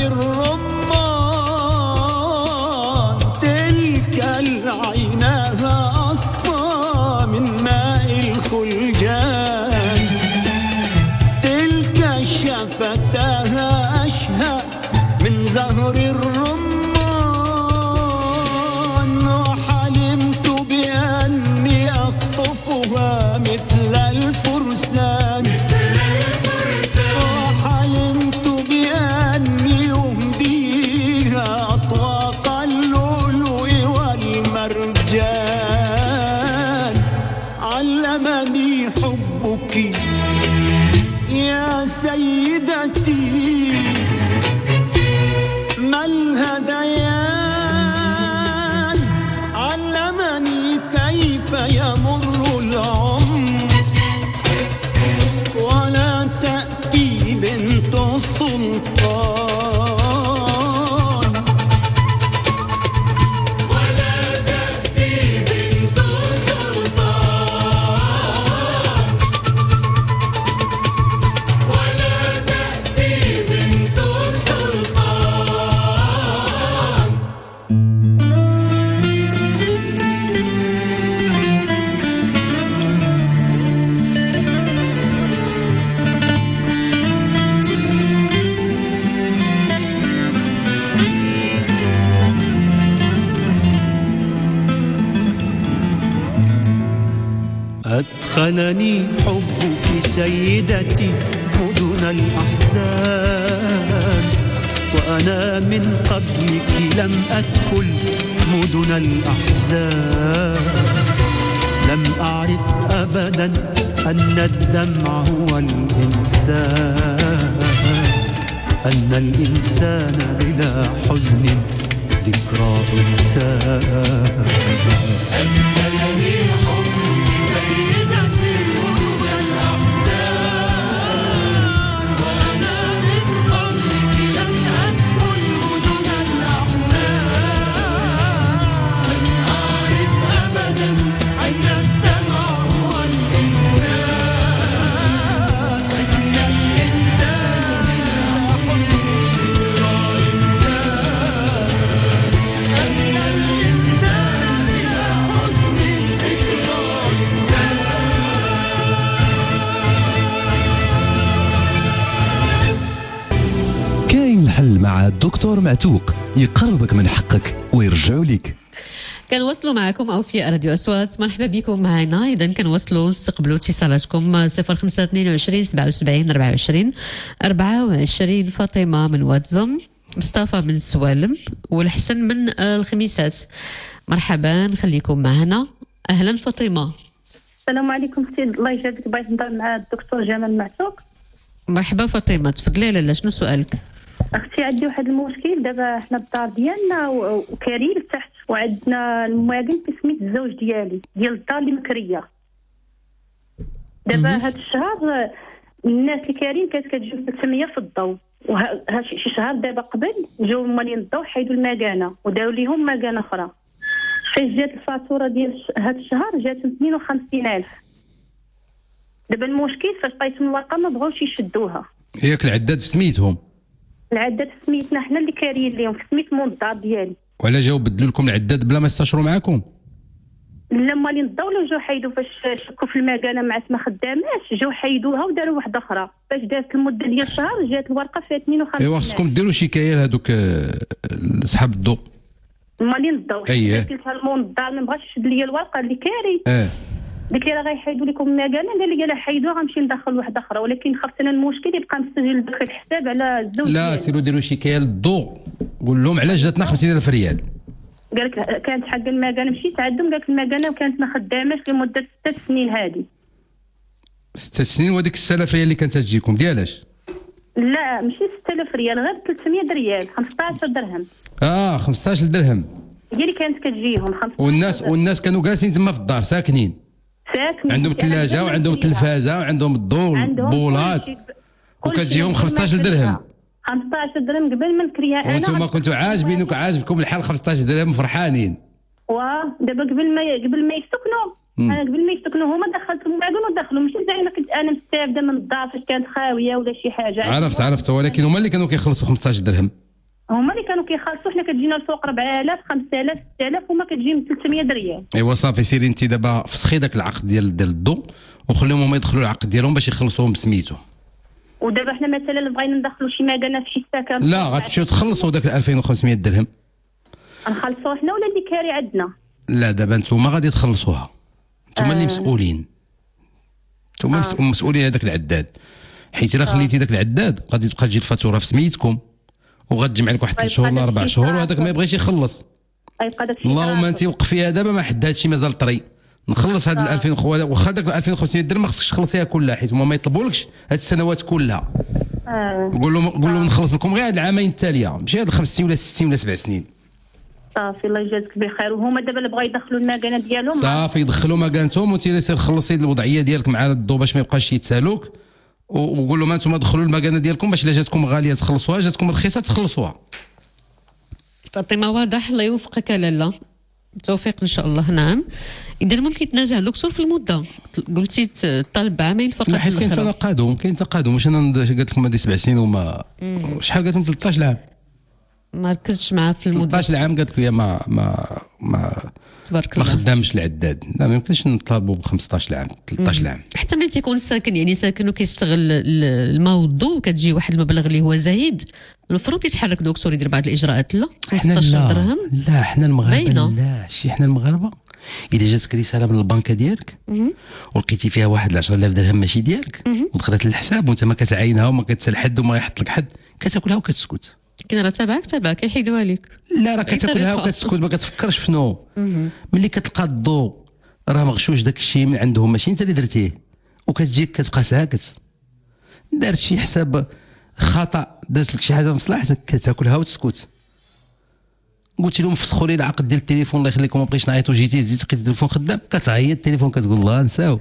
T: الرمان، تلك العيناها أصفى من ماء الخلجان، تلك شفتاها أشهى من زهر الرمان. وحلمت بأني أخطفها مثل الفرسان، وحلمت بأني أهديها أطواق اللؤلؤ والمرجان. علمني حبك يا سيدتي ما الهذيان، علمني كيف يمر العمر ولا تأتي بنت السلطان، ولا تأتي بنت السلطان، ولا تأتي بنت السلطان. أدخلني حبك سيدتي مدن الأحزان، وأنا من قبلك لم أدخل مدن الأحزان. لم أعرف أبدا أن الدمع هو الإنسان، أن الإنسان بلا حزن ذكرى إنسان. أدخلني حبك سيدتي مدن الأحزان، وأنا من قبلك لم أدخل مدن الأحزان. لم أعرف أبدا أن الدمع هو الإنسان، أن الإنسان بلا حزن ذكرى إنسان، أن الإنسان بلا حزن ذكرى إنسان.
A: كاين الحل مع الدكتور معتوق، يقربك من حقك ويرجعوا لك.
B: كنواصلوا معكم او في راديو اصوات. مرحبا بكم معنا. اذا كنواصلوا نستقبلوا اتصالاتكم 0522 77 24 24. فاطمه من واتزم، مصطفى من السوالم، والحسن من الخميسات. مرحبا، نخليكم معنا. اهلا فاطمه.
R: السلام عليكم سيد، الله يجازيك. بغيت نهضر مع الدكتور جمال معتوق.
B: مرحبا فاطمه، تفضلي. لاله شنو سؤالك؟
R: اختي عندي واحد المشكل. دابا حنا الدار ديالنا وكارير تحت، وعندنا المواطن في سميت الزوج ديالي ديال الدار اللي مكريه. دابا هاد الشهر الناس اللي كارين كانت كتجي 300 في الضوء، وها شي شهر دابا قبل جاو مالين الضوء حيدوا المكانه وداو ليهم مكانه اخرى. فاش جات الفاتوره ديال هاد الشهر جات 52,000. دابا المشكل فاش عطيتهم الورقه ما بغاوش يشدوها.
D: ياك العداد في سميتهم؟
R: العداد في سميتنا حنا اللي كاريين ليهم، في سميت مول الدار ديالي.
D: وعلا جاو بدلوا لكم العداد بلا ما يستشروا معاكم؟
R: لا مالين الدوله جاو حيدوا فاش شكوا في المكانه مع ما خداماش، جاو حيدوها وداروا واحده اخرى. فاش دازت المده ديال الشهر جات الورقه فيها 52.
D: ايوا خصكم ديروا شكايه لهذوك اصحاب الضوء
R: مالين الضوء.
D: اييه
R: قلت لها المول الدار ما بغاش يشد لي الورقه اللي كاري. قلت لي راه غيحيدوا لكم المكانه. قال لي حيدوها غنمشي ندخل واحده اخرى، ولكن خفت انا المشكل يبقى مسجل داك الحساب على الزوج.
D: لا سيروا ديروا شكايه للضوء، قول لهم علاش جاتنا 50,000 ريال.
R: قال لك كانت حق المكانه، مشيت عندهم قالت المكانه وكانت ما خداماش لمده 6 سنين. هذه
D: 6 سنين. وهذيك 6000 ريال اللي كانت تجيكم ديالاش؟
E: لا ماشي 6000 ريال، غير 300 ريال، 15 درهم.
D: 15 درهم
E: هي اللي كانت كتجيهم.
D: 15 والناس كانوا جالسين تما في الدار ساكنين عندهم ثلاجه وعندهم تلفازه وعندهم الضوء والبولات وكتجيهم 15 درهم.
E: 15 درهم قبل ما نكريها انا.
D: وانتم كنتوا عاجبكم الحال 15 درهم فرحانين.
E: دابا قبل ما يسكنوا انا قبل ما يسكنوا هما دخلتهم بعدين ودخلوا، ماشي زعما كنت انا مستافده من الدار فاش كانت خاويه ولا شي حاجه.
D: عرفت ولكن هما اللي كانوا كيخلصوا 15 درهم.
E: هما اللي كانوا كيخلصوا، حنا كتجينا الفوق 4000 5000 6000 وما كتجيهم 300 ريال.
D: ايوا صافي سيري انت دابا فسخي داك العقد ديال الضو وخليهم هما يدخلوا العقد ديالهم باش يخلصوهم بسميتو.
E: ودابا حنا مثلا بغينا ندخلوا شي مكانه في شي سكن،
D: لا غتمشيو تخلصوا داك 2500 درهم.
E: نخلصوا حنا ولا اللي كاري عندنا؟
D: لا دابا نتوما غادي تخلصوها، نتوما اللي مسؤولين، نتوما مسؤولين على داك العداد، حيت الا خليتي داك العداد غادي تبقى تجي الفاتوره في سميتكم وغتجمع لك واحد 3 شهور ولا 4 شهور وهذاك ما يبغيش يخلص. اللهم انت وقفيها دابا ما حد هادشي مازال طري. نخلص هاد 2000 واخا داك 2500 درهم ما خصكش تخلصيها كلها حيت هما ما يطلبولكش هاد السنوات كلها. قول لهم نخلص لكم غير هاد العامين التاليه، ماشي هاد 5 ولا 6 ولا 7 سنين.
E: صافي الله يجازيك بخير. وهما دابا اللي بغاو يدخلوا المكانه ديالهم
D: صافي يدخلوا مكانتهم وانت سير خلصي الوضعيه ديالك مع الضو باش ما يبقاش يتسالوك، وقول لهم انتم دخلوا المكانه ديالكم باش الا جاتكم غاليه تخلصوها، جاتكم رخيصه تخلصوها.
B: تعطينا واضح. الله يوفقك لالا، توفيق ان شاء الله. نعم اذا ممكن يتنازع الدكتور في المده، قلتي طالب عامين فقط.
D: لا حيت كاين تقادم واش انا قلت لكم هذه 7 سنين وما شحال قالت لهم 13 عام
B: ما ركزتش معاه في المده.
D: 13 عام قالت لي ما
B: تبارك الله
D: ما خدامش العداد. لا ما يمكنش نطالبوا ب 15 عام 13 عام.
B: حتى ملي تيكون ساكن يعني ساكن وكيستغل الماء والضوء وكتجي واحد المبلغ اللي هو زايد، المفروض يتحرك دكتور يدير بعض الاجراءات. لا 15 درهم
D: لا حنا المغاربه لا شي حنا المغاربه اذا جاتك رساله من البنكه ديالك ولقيتي فيها واحد 10000 درهم ماشي ديالك ودخلت للحساب وانت ما كتعاينها وما كتسال حد وما يحط لك حد، كتاكلها وكتسكت.
B: كاين راه تبعك يحيدوها لك.
D: لا راه كتاكلها وكتسكت ما كتفكرش شنو. ملي كتلقى الضوء راه مغشوش داك الشيء من عندهم ماشي انت اللي درتيه وكتجيك كتبقى ساكت، دارت شي حساب خطا دازت لك شي حاجه مصلحتك كتاكلها وتسكت. قلت لهم فسخوا لي العقد ديال التليفون الله يخليكم ما بقيتش نعيط وجيتي زيد لقيت التليفون خدام كتعيط التليفون كتقول الله نساو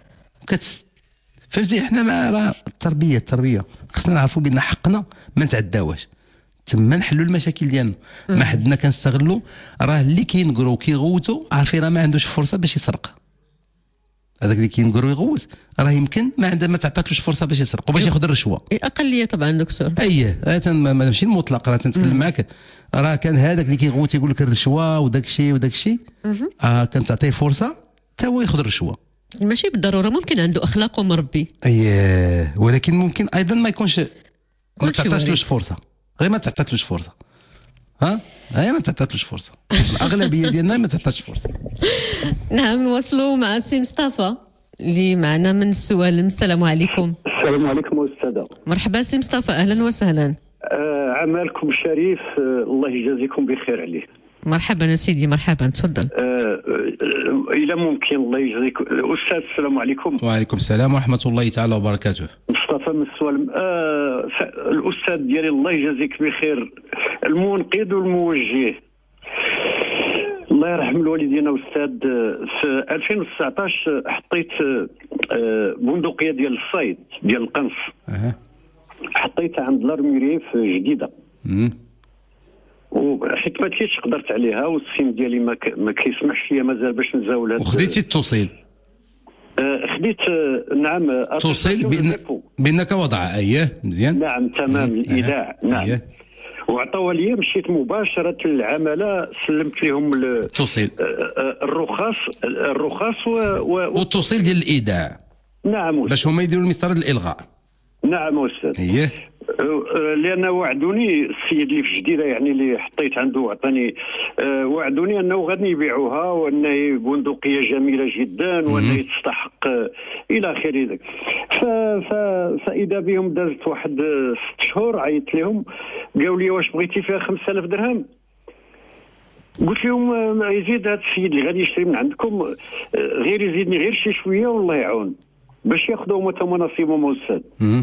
D: فهمتي. حنا مع راه التربيه خصنا نعرفوا بان حقنا ما نتعداوش، تما نحلوا المشاكل ديالنا. ما حدنا كنستغلوا راه اللي كينقروا وكيغوتوا عارفين راه ما عندوش فرصه باش يسرق. هذاك اللي كينقروا يغوت راه يمكن ما تعطاتلوش فرصه باش يسرق وباش ياخذ الرشوه.
B: اقليه طبعا دكتور.
D: ماشي المطلق راه تنتكلم معاك. راه كان هذاك اللي كيغوت يقول لك الرشوه وداك الشيء كان تعطيه فرصه حتى هو ياخذ الرشوه.
B: ماشي بالضروره، ممكن عنده اخلاق ومربي.
D: ولكن ممكن ايضا ما يكونش ما تعطاتلوش فرصه. غير ما تعطاتلوش فرصه. ما تعطاتلوش فرصه. الاغلبيه ديالنا ما تعطاتش فرصه.
B: نعم نواصلوا مع سي مصطفى اللي معنا من السوالم. السلام عليكم.
U: السلام عليكم استاذه.
B: مرحبا سي مصطفى، اهلا وسهلا.
U: عملكم شريف، الله يجازيكم بخير عليه.
B: مرحبا سيدي مرحبا تفضل.
U: الى ممكن الله يجزيك استاذ. السلام عليكم.
D: وعليكم السلام ورحمه الله تعالى وبركاته.
U: مصطفى من السوالم. الاستاذ ديالي الله يجازيك بخير، المنقذ والموجه الله يرحم الوالدين. استاذ في 2019 حطيت بندقيه ديال الصيد ديال القنص. حطيتها عند لارميري في جديده. وحيت ما كاينش قدرت عليها والسيم ديالي ما كيسمحش ليا مازال باش نزاول.
D: وخديتي التوصيل؟
U: خديت نعم
D: توصيل بانك وضع مزيان.
U: نعم تمام الايداع. نعم وعطاوها لي، مشيت مباشره للعماله سلمت لهم
D: التوصيل
U: الرخص
D: والتوصيل ديال الايداع.
U: نعم
D: باش هما يديروا المسطره ديال الالغاء.
U: نعم استاذ. لان وعدوني السيد اللي في جديده يعني اللي حطيت عنده وعطاني وعدوني انه غادي يبيعوها وانها بندقيه جميله جدا وانها تستحق الى اخره. فاذا بهم دازت واحد 6 شهور عيطت لهم قالوا لي واش بغيتي فيها 5000 درهم. قلت لهم يزيد هذا السيد اللي غادي يشري من عندكم غير يزيدني غير شي شويه والله يعاون. باش ياخذوا هما نصيبهم استاذ.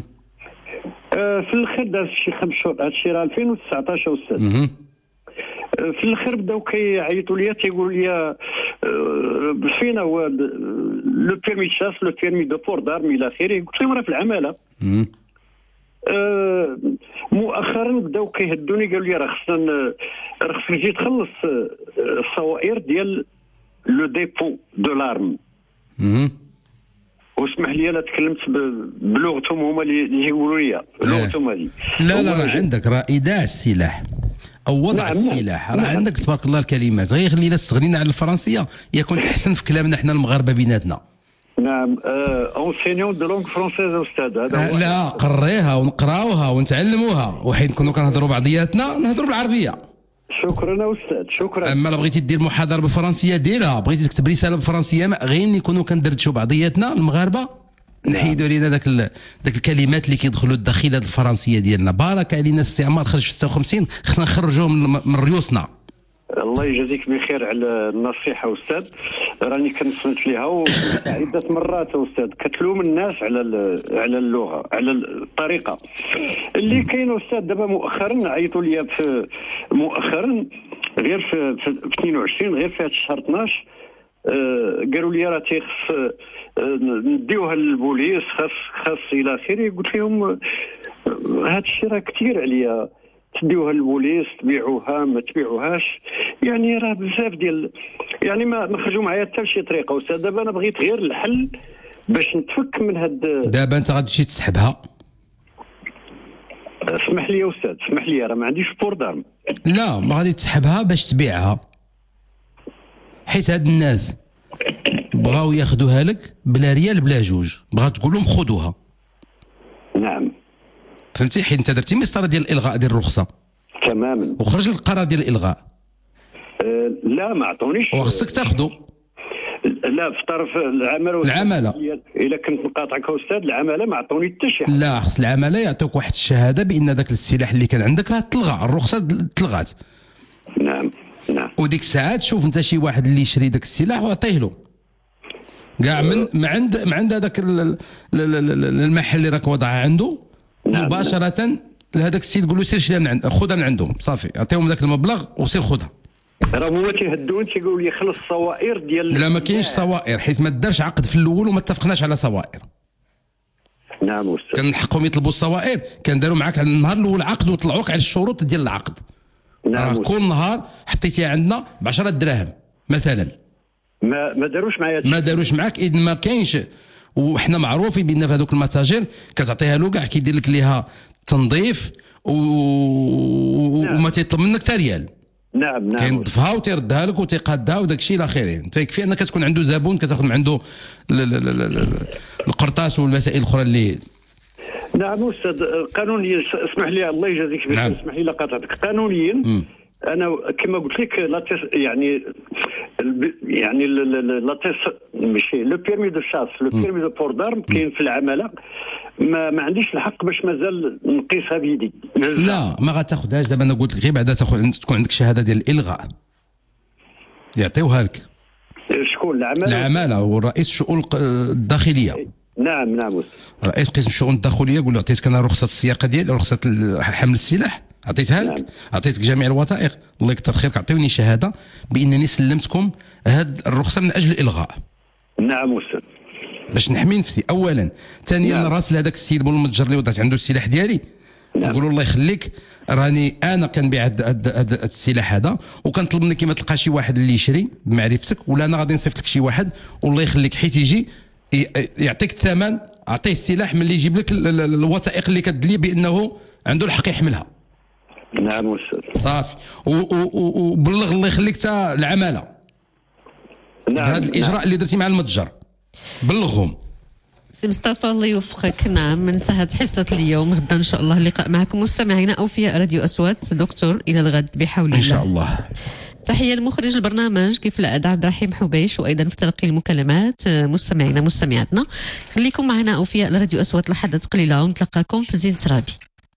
U: في الاخر داز شي 5 شهور، هذا الشيء راه 2019 استاذ. في الاخر بداو كيعيطوا ليا تيقولوا لي فين هو لو بيرمي شاس لو بيرمي دو بور دارم الى اخره. قلت لهم راه في العماله. مؤخرا بداو كيهدوني قالوا لي راه خصك تجي تخلص الصوائر ديال لو ديبو دو لارم. واسمح لي انا تكلمت بلغتهم هما اللي يقولوا لي لغتهم هذه.
D: لا عندك راه ايداع السلاح او وضع السلاح راه عندك تبارك الله الكلمات. غير خلينا استغنينا على الفرنسيه يكون احسن في كلامنا احنا المغاربه بيناتنا.
U: نعم اونسينيون دو لونغ فرونسيز استاذ. هذا
D: لا قريها ونقراوها ونتعلموها، وحين كنا كنهضروا بعضياتنا نهضروا بالعربيه.
U: شكرا استاذ شكرا.
D: اما بغيتي دير محاضره بالفرنسيه ديرها، بغيتي تكتب رساله بالفرنسيه غير نكونوا كندردشوا بعضياتنا المغاربه نحيدوا علينا داك الكلمات اللي كيدخلوا الداخله الفرنسيه ديالنا. بارك علينا الاستعمار خرج في 56 خصنا نخرجوه من ريوسنا.
U: الله يجازيك بخير على النصيحه استاذ، راني كنسمت ليها عده مرات استاذ. كتلوم الناس على اللغه على الطريقه اللي كاين استاذ. دابا مؤخرا عيطوا لي مؤخرا غير في 22 غير في هذا الشهر 12 قالوا لي راه تيخص نديوها للبوليس خاص الى اخره. قلت لهم هذا الشيء راه كثير عليا، تديوها للبوليس تبيعوها ما تبيعوهاش، يعني راه بزاف ديال يعني ما خرجوا معايا حتى بشي طريقه استاذ. دابا انا بغيت غير الحل باش نتفك من هاد.
D: دابا انت غادي تمشي تسحبها.
U: اسمح لي استاذ اسمح لي راه ما عنديش بور دارم.
D: لا ما غادي تسحبها باش تبيعها، حيت هاد الناس بغاو ياخذوها لك بلا ريال بلا جوج، بغا تقول لهم خذوها.
U: نعم
D: فهمتي، حيت انت درتي مسطره ديال الالغاء ديال الرخصه
U: تماما
D: وخرج القرار ديال الالغاء.
U: لا ما عطونيش
D: وخصك تاخذه.
U: لا في طرف العماله الا كنت نقاطعك استاذ، العماله ما عطوني حتى شي حاجه.
D: لا خص العماله يعطوك واحد الشهاده بان ذاك السلاح اللي كان عندك راه تلغى، الرخصه تلغات.
U: نعم
D: وديك الساعات شوف انت شي واحد اللي يشري داك السلاح وعطيه له كاع من عند هذاك المحل اللي راك واضعها عنده. مباشره لهذاك السيد قول له سير شريها من عند خذها من عندهم صافي، عطيهم ذاك المبلغ وسير خذها.
U: راه هما تيهدون تيقولوا لي خلص الصوائر ديال.
D: لا ما كاينش صوائر، حيت ما دارش عقد في الاول وما اتفقناش على صوائر.
U: نعم استاذ.
D: كان حقهم يطلبوا الصوائر، كان داروا معاك على النهار الاول عقد وطلعوك على الشروط ديال العقد.
U: نعم
D: راه كل نهار حطيتيها عندنا ب 10 دراهم مثلا.
U: ما داروش معايا.
D: ما داروش معاك اذا ما كاينش. وحنا معروفين بان في هذوك المتاجر كتعطيها له كاع كيدير لك ليها تنظيف وما تيطلب منك حتى ريال.
U: نعم
D: كينظفها وتيردها لك وتيقادها وداك الشيء الى اخره. انت يكفي انك تكون عنده زبون كتاخذ من عنده القرطاس والمسائل الاخرى اللي.
U: نعم استاذ. قانونيا اسمح لي الله يجازيك بخير.
D: نعم.
U: اسمح لي لقطعتك. قانونيا انا كما قلت لك يعني ماشي لو بيرمي دو شاس لو بيرمي دو بور دارم كاين في العماله. ما عنديش الحق باش مازال نقيسها بيدي.
D: لا ما غتاخذهاش. دابا انا قلت لك غير بعدا تكون عندك شهاده ديال الالغاء يعطيوها لك.
U: شكون
D: العماله ورئيس الشؤون الداخليه.
U: نعم
D: رئيس قسم الشؤون الداخليه قول له عطيتك انا رخصه السياقه ديالي رخصه حمل السلاح عطيتها لك. عطيتك جميع الوثائق الله يكثر خيرك. عطيوني شهاده بانني سلمتكم هاد الرخصه من اجل الالغاء.
U: نعم استاذ.
D: باش نحمي نفسي اولا. ثانيا نراسل هذاك السيد مول المتجر اللي وضعت عنده السلاح ديالي نقول له الله يخليك راني انا كنبيع هذا السلاح هذا وكنطلب منك ما تلقى شي واحد اللي يشري بمعرفتك، ولا انا غادي نصيفط لك شي واحد والله يخليك حيت يجي يعطيك الثمن. اعطيه السلاح من اللي يجيب لك الوثائق اللي كتدلي بانه عنده الحق يحملها.
U: نعم استاذ.
D: صافي. وبلغ الله يخليك حتى العماله.
U: نعم.
D: هذا الاجراء اللي درتي مع المتجر بلغهم.
B: سي مصطفى الله يوفقك. نعم انتهت حصة اليوم. غدا إن شاء الله اللقاء معكم مستمعينا أوفياء راديو أصوات دكتور إلى الغد بحول الله
D: إن شاء الله.
B: تحية لمخرج البرنامج كيف لا أدعى عبد الرحيم حبيش، وأيضا في تلقي المكالمات مستمعينا مستمعاتنا. خليكم معنا أوفياء لراديو أصوات لحظات قليلة ونتلقاكم في زين ترابي.